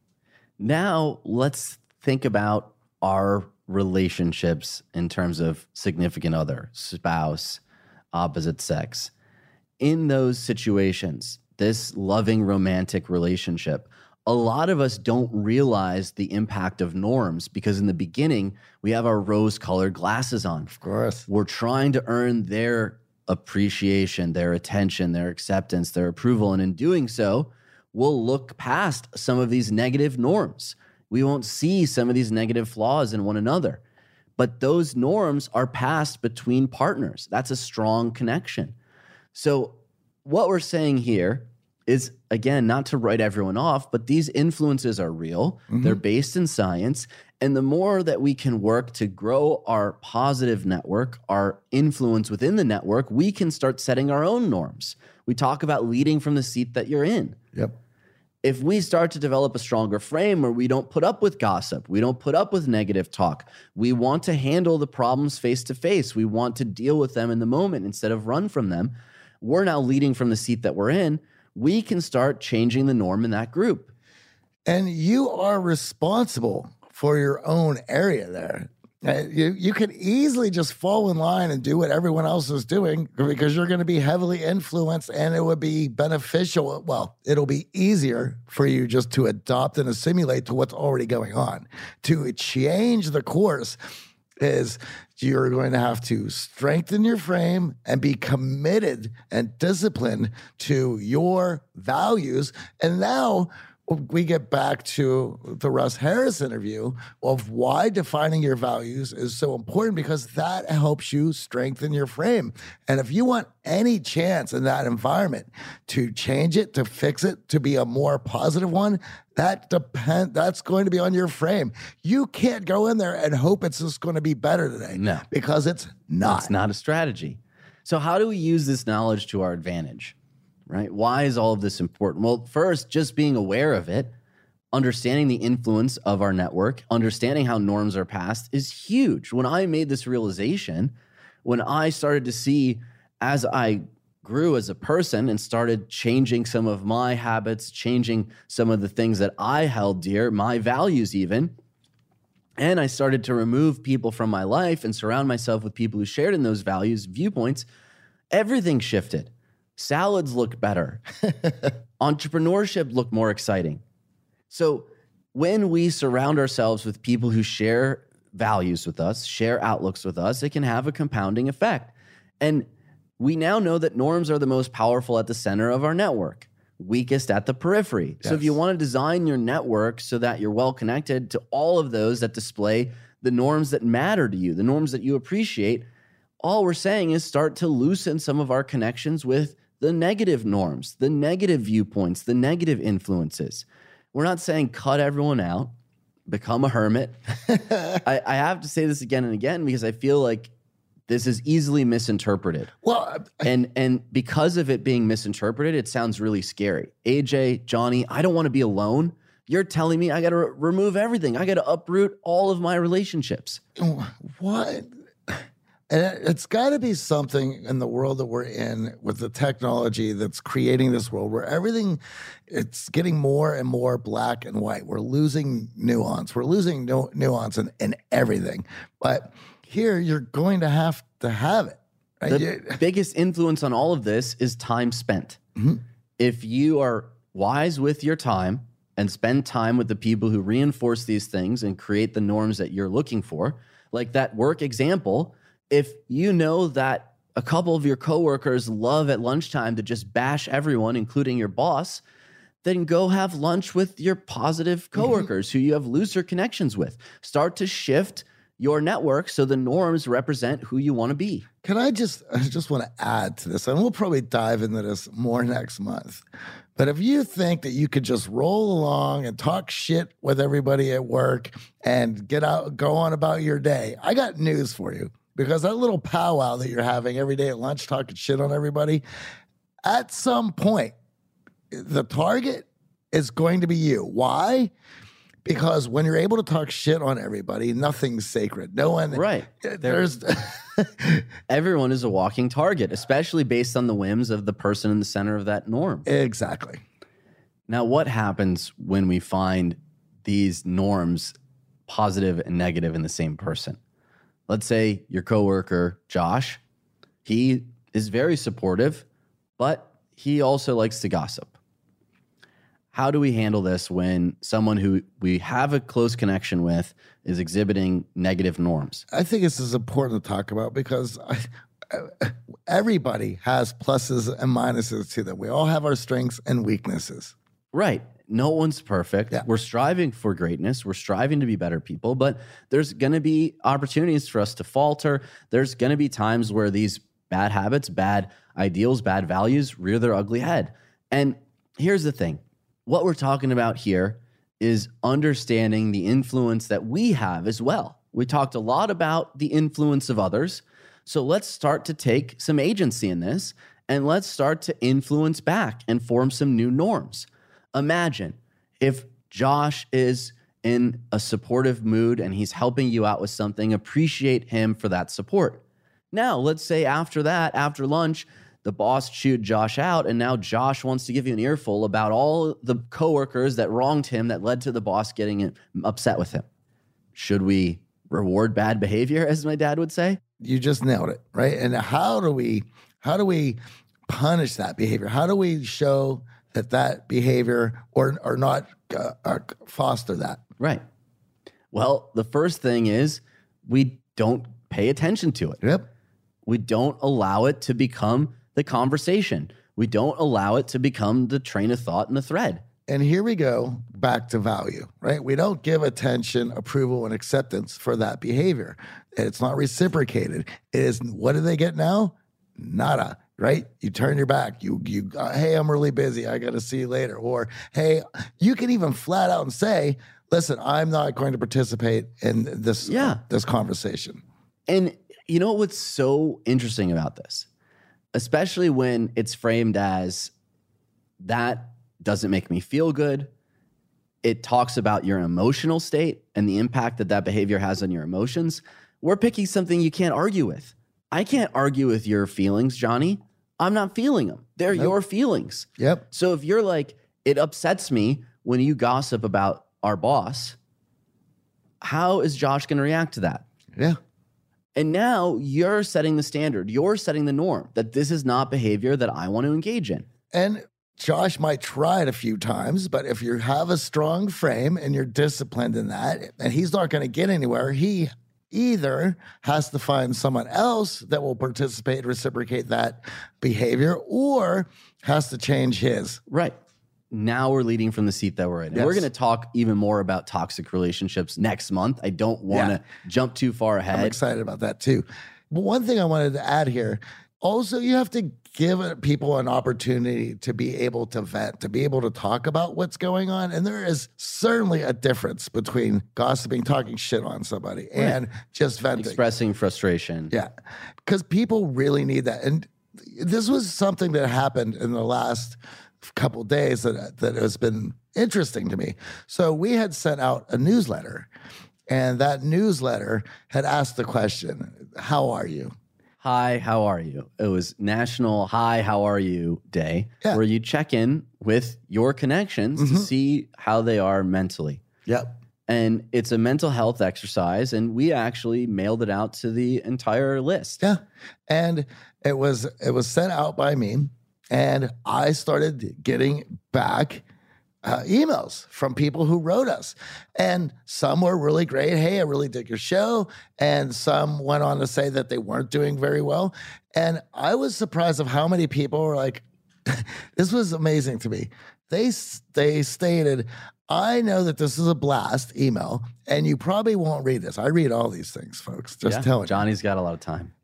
Now let's think about our relationships in terms of significant other, spouse, opposite sex. In those situations, this loving romantic relationship, a lot of us don't realize the impact of norms because in the beginning, we have our rose-colored glasses on. Of course. We're trying to earn their appreciation, their attention, their acceptance, their approval. And in doing so, we'll look past some of these negative norms. We won't see some of these negative flaws in one another. but those norms are passed between partners. That's a strong connection. So what we're saying here is, again, not to write everyone off, but these influences are real. They're based in science. And the more that we can work to grow our positive network, our influence within the network, we can start setting our own norms. We talk about leading from the seat that you're in. Yep. If we start to develop a stronger frame where we don't put up with gossip, we don't put up with negative talk, we want to handle the problems face to face, we want to deal with them in the moment instead of run from them, we're now leading from the seat that we're in, we can start changing the norm in that group. And you are responsible for your own area there. You could easily just fall in line and do what everyone else is doing because you're going to be heavily influenced, and it would be beneficial. Well, it'll be easier for you just to adopt and assimilate to what's already going on. To change the course is you're going to have to strengthen your frame and be committed and disciplined to your values. And now we get back to the Russ Harris interview of why defining your values is so important, because that helps you strengthen your frame. And if you want any chance in that environment to change it, to fix it, to be a more positive one, that's going to be on your frame. You can't go in there and hope it's just going to be better today. No. Because it's not. It's not a strategy. So how do we use this knowledge to our advantage? Right? Why is all of this important? Well, first, just being aware of it, understanding the influence of our network, understanding how norms are passed is huge. When I made this realization, when I started to see as I grew as a person and started changing some of my habits, changing some of the things that I held dear, my values even, and I started to remove people from my life and surround myself with people who shared in those values, viewpoints, everything shifted. Salads looked better. Entrepreneurship looked more exciting. So when we surround ourselves with people who share values with us, share outlooks with us, it can have a compounding effect. And we now know that norms are the most powerful at the center of our network, weakest at the periphery. Yes. So if you want to design your network so that you're well connected to all of those that display the norms that matter to you, the norms that you appreciate, all we're saying is start to loosen some of our connections with the negative norms, the negative viewpoints, the negative influences. We're not saying cut everyone out, become a hermit. I have to say this again and again because I feel like this is easily misinterpreted. Well, and because of it being misinterpreted, it sounds really scary. AJ, Johnny, I don't want to be alone. You're telling me I got to remove everything. I got to uproot all of my relationships. what? And it's got to be something in the world that we're in with the technology that's creating this world where everything, it's getting more and more black and white. We're losing nuance. We're losing nuance in everything. But here, you're going to have it. Right? The biggest influence on all of this is time spent. Mm-hmm. If you are wise with your time and spend time with the people who reinforce these things and create the norms that you're looking for, like that work example, if you know that a couple of your coworkers love at lunchtime to just bash everyone, including your boss, then go have lunch with your positive coworkers who you have looser connections with. Start to shift your network so the norms represent who you want to be. I just want to add to this, and we'll probably dive into this more next month. But if you think that you could just roll along and talk shit with everybody at work and go on about your day, I got news for you. Because that little powwow that you're having every day at lunch, talking shit on everybody, at some point, the target is going to be you. Why? Because when you're able to talk shit on everybody, nothing's sacred. No one. Right. Everyone is a walking target, especially based on the whims of the person in the center of that norm. Exactly. Now, what happens when we find these norms, positive and negative, in the same person? Let's say your coworker, Josh, he is very supportive, but he also likes to gossip. How do we handle this when someone who we have a close connection with is exhibiting negative norms? I think this is important to talk about because everybody has pluses and minuses to them. We all have our strengths and weaknesses. Right. No one's perfect. Yeah. We're striving for greatness. We're striving to be better people, but there's going to be opportunities for us to falter. There's going to be times where these bad habits, bad ideals, bad values rear their ugly head. And here's the thing. What we're talking about here is understanding the influence that we have as well. We talked a lot about the influence of others. So let's start to take some agency in this, and let's start to influence back and form some new norms. Imagine if Josh is in a supportive mood and he's helping you out with something, appreciate him for that support. Now, let's say after that, after lunch, the boss chewed Josh out, and now Josh wants to give you an earful about all the coworkers that wronged him that led to the boss getting upset with him. Should we reward bad behavior, as my dad would say? You just nailed it, right? And how do we punish that behavior? How do we show that behavior or not foster that? Right. Well, the first thing is we don't pay attention to it. Yep. We don't allow it to become the conversation. We don't allow it to become the train of thought and the thread. And here we go back to value, right? We don't give attention, approval, and acceptance for that behavior. It's not reciprocated. It is, what do they get now? Nada, right? You turn your back. Hey, I'm really busy. I got to see you later. Or, hey, you can even flat out and say, listen, I'm not going to participate in this conversation. And you know what's so interesting about this? Especially when it's framed as that doesn't make me feel good. It talks about your emotional state and the impact that behavior has on your emotions. We're picking something you can't argue with. I can't argue with your feelings, Johnny. I'm not feeling them. They're your feelings. Yep. So if you're like, it upsets me when you gossip about our boss, how is Josh going to react to that? Yeah. And now you're setting the standard. You're setting the norm that this is not behavior that I want to engage in. And Josh might try it a few times, but if you have a strong frame and you're disciplined in that, and he's not going to get anywhere, he either has to find someone else that will participate, reciprocate that behavior, or has to change his. Right. Now we're leading from the seat that we're in. Yes. And we're going to talk even more about toxic relationships next month. I don't want to jump too far ahead. I'm excited about that too. But one thing I wanted to add here, also you have to give people an opportunity to be able to vent, to be able to talk about what's going on. And there is certainly a difference between gossiping, talking shit on somebody, and just venting. Expressing frustration. Yeah, because people really need that. And this was something that happened in the last couple days that has been interesting to me. So we had sent out a newsletter, and that newsletter had asked the question, how are you? Hi, how are you? It was National Hi, How Are You Day, where you check in with your connections to see how they are mentally. Yep. And it's a mental health exercise, and we actually mailed it out to the entire list. Yeah. And it was sent out by me, and I started getting back emails from people who wrote us. And some were really great. Hey, I really dig your show. And some went on to say that they weren't doing very well. And I was surprised of how many people were like, this was amazing to me. They stated, I know that this is a blast email, and you probably won't read this. I read all these things, folks. Just telling you. Johnny's got a lot of time.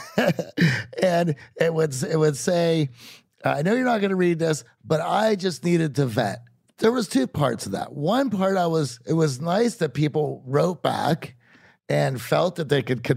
And it would say, I know you're not going to read this, but I just needed to vet. There was two parts of that. One part it was nice that people wrote back and felt that they could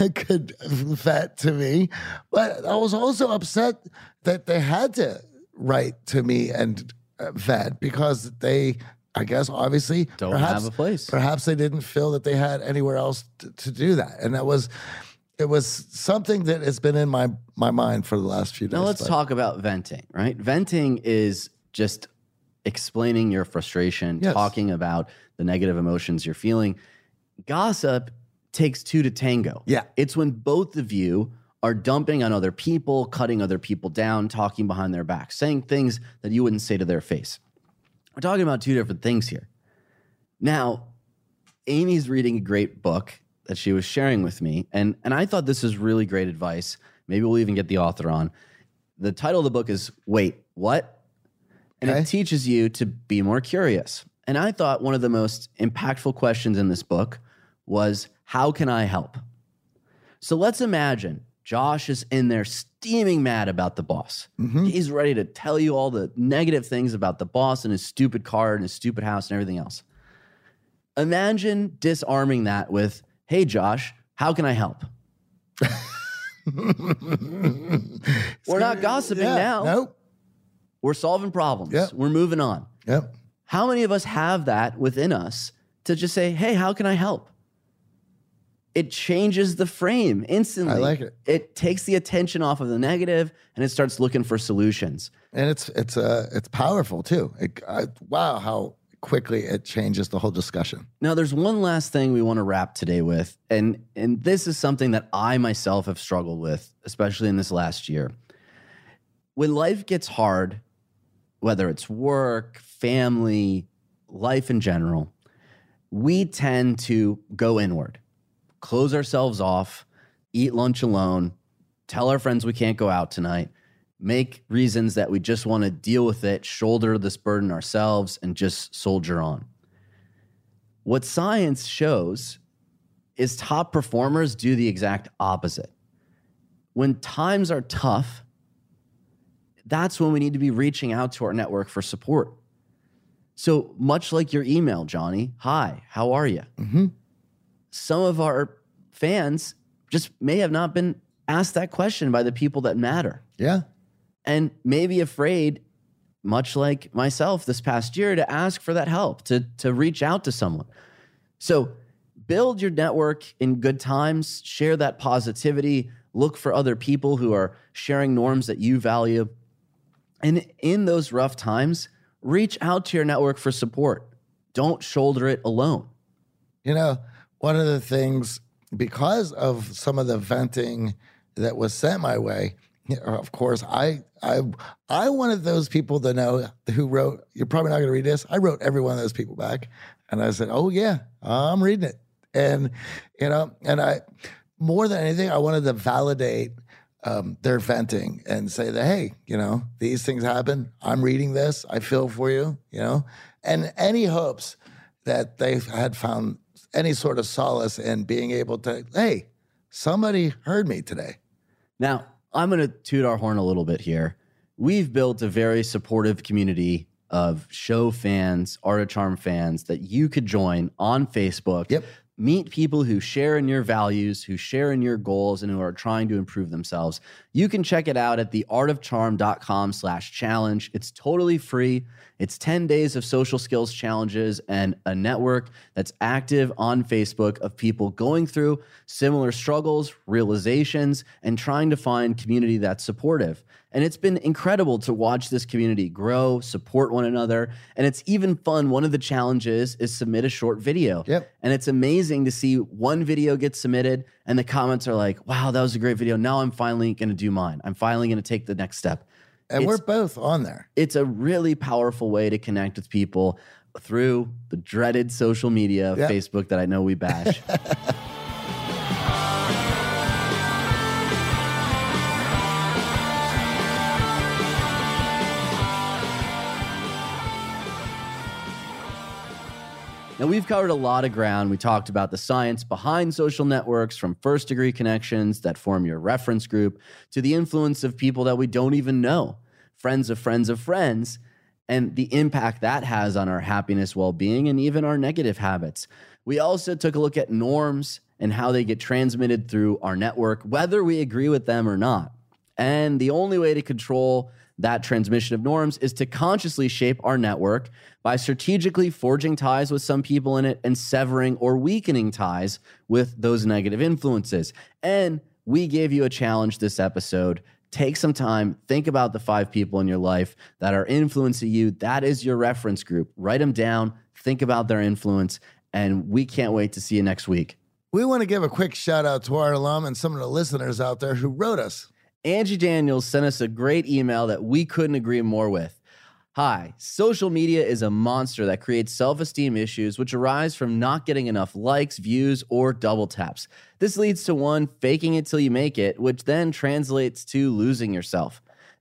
vet to me, but I was also upset that they had to write to me and vet because they, I guess, obviously don't have a place. Perhaps they didn't feel that they had anywhere else to do that, and it was something that has been in my mind for the last few days. Now let's talk about venting, right? Venting is just explaining your frustration, talking about the negative emotions you're feeling. Gossip takes two to tango. Yeah. It's when both of you are dumping on other people, cutting other people down, talking behind their back, saying things that you wouldn't say to their face. We're talking about two different things here. Now, Amy's reading a great book that she was sharing with me, and I thought this is really great advice. Maybe we'll even get the author on. The title of the book is Wait, What? And it teaches you to be more curious. And I thought one of the most impactful questions in this book was, how can I help? So let's imagine Josh is in there steaming mad about the boss. He's ready to tell you all the negative things about the boss and his stupid car and his stupid house and everything else. Imagine disarming that with, hey, Josh, how can I help? We're not gossiping now. Nope. We're solving problems. Yep. We're moving on. Yep. How many of us have that within us to just say, hey, how can I help? It changes the frame instantly. I like it. It takes the attention off of the negative and it starts looking for solutions. And it's powerful too. Wow, how quickly it changes the whole discussion. Now, there's one last thing we want to wrap today with, and this is something that I myself have struggled with, especially in this last year. When life gets hard, whether it's work, family, life in general, we tend to go inward, close ourselves off, eat lunch alone, tell our friends we can't go out tonight, make reasons that we just want to deal with it, shoulder this burden ourselves, and just soldier on. What science shows is top performers do the exact opposite. When times are tough, that's when we need to be reaching out to our network for support. So much like your email, Johnny, hi, how are you? Some of our fans just may have not been asked that question by the people that matter. Yeah. And maybe afraid, much like myself this past year, to ask for that help, to reach out to someone. So build your network in good times, share that positivity, look for other people who are sharing norms that you value. And in those rough times, reach out to your network for support. Don't shoulder it alone. You know, one of the things, because of some of the venting that was sent my way, of course, I wanted those people to know who wrote, you're probably not going to read this. I wrote every one of those people back. And I said, oh, yeah, I'm reading it. And, you know, and I, more than anything, I wanted to validate their venting and say that, hey, you know, these things happen. I'm reading this. I feel for you, you know, and any hopes that they had found any sort of solace in being able to, hey, somebody heard me today. Now, I'm going to toot our horn a little bit here. We've built a very supportive community of show fans, Art of Charm fans that you could join on Facebook. Yep. Meet people who share in your values, who share in your goals, and who are trying to improve themselves. You can check it out at theartofcharm.com/challenge. It's totally free. It's 10 days of social skills challenges and a network that's active on Facebook of people going through similar struggles, realizations, and trying to find community that's supportive. And it's been incredible to watch this community grow, support one another. And it's even fun. One of the challenges is submit a short video. Yep. And it's amazing to see one video get submitted and the comments are like, wow, that was a great video. Now I'm finally going to do mine. I'm finally going to take the next step. And we're both on there. It's a really powerful way to connect with people through the dreaded social media, Yep. Facebook, that I know we bash. Now, we've covered a lot of ground. We talked about the science behind social networks, from first-degree connections that form your reference group to the influence of people that we don't even know, friends of friends of friends, and the impact that has on our happiness, well-being, and even our negative habits. We also took a look at norms and how they get transmitted through our network, whether we agree with them or not. And the only way to control that transmission of norms is to consciously shape our network by strategically forging ties with some people in it and severing or weakening ties with those negative influences. And we gave you a challenge this episode. Take some time, think about the 5 people in your life that are influencing you. That is your reference group. Write them down, think about their influence, and we can't wait to see you next week. We want to give a quick shout out to our alum and some of the listeners out there who wrote us. Angie Daniels sent us a great email that we couldn't agree more with. Hi, social media is a monster that creates self-esteem issues which arise from not getting enough likes, views, or double taps. This leads to 1, faking it till you make it, which then translates to losing yourself. The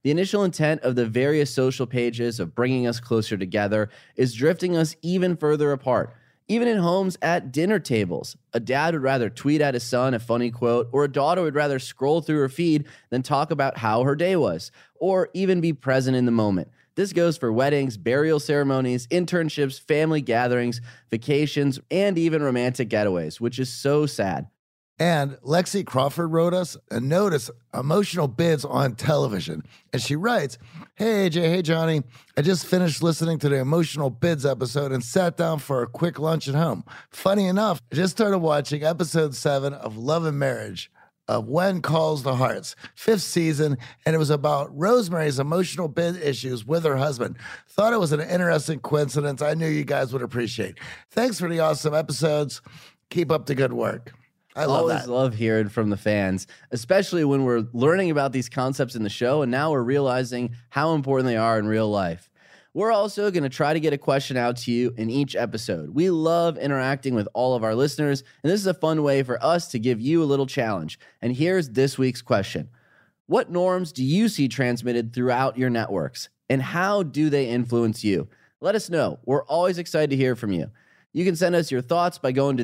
The initial intent of the various social pages of bringing us closer together is drifting us even further apart. Even in homes at dinner tables, a dad would rather tweet at his son a funny quote, or a daughter would rather scroll through her feed than talk about how her day was, or even be present in the moment. This goes for weddings, burial ceremonies, internships, family gatherings, vacations, and even romantic getaways, which is so sad. And Lexi Crawford wrote us a notice, emotional bids on television. And she writes, "Hey, AJ, hey, Johnny. I just finished listening to the emotional bids episode and sat down for a quick lunch at home. Funny enough, I just started watching episode 7 of Love and Marriage of When Calls the Hearts, 5th season, and it was about Rosemary's emotional bid issues with her husband. Thought it was an interesting coincidence I knew you guys would appreciate. Thanks for the awesome episodes. Keep up the good work." I always love hearing from the fans, especially when we're learning about these concepts in the show and now we're realizing how important they are in real life. We're also going to try to get a question out to you in each episode. We love interacting with all of our listeners, and this is a fun way for us to give you a little challenge. And here's this week's question. What norms do you see transmitted throughout your networks, and how do they influence you? Let us know. We're always excited to hear from you. You can send us your thoughts by going to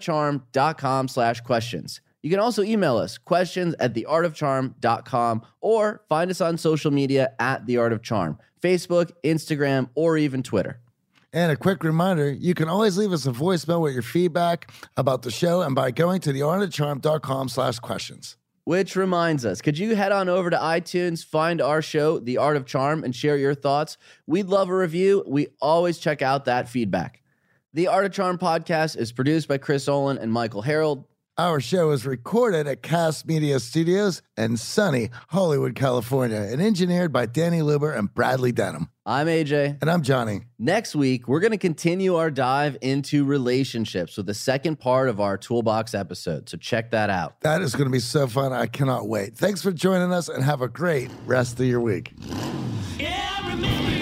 theartofcharm.com/questions. You can also email us questions@theartofcharm.com or find us on social media at The Art of Charm, Facebook, Instagram, or even Twitter. And a quick reminder, you can always leave us a voicemail with your feedback about the show and by going to theartofcharm.com/questions. Which reminds us, could you head on over to iTunes, find our show, The Art of Charm, and share your thoughts? We'd love a review. We always check out that feedback. The Art of Charm podcast is produced by Chris Olin and Michael Harold. Our show is recorded at Cast Media Studios in sunny Hollywood, California, and engineered by Danny Luber and Bradley Denham. I'm AJ. And I'm Johnny. Next week, we're going to continue our dive into relationships with the second part of our Toolbox episode, so check that out. That is going to be so fun. I cannot wait. Thanks for joining us, and have a great rest of your week. Yeah, remember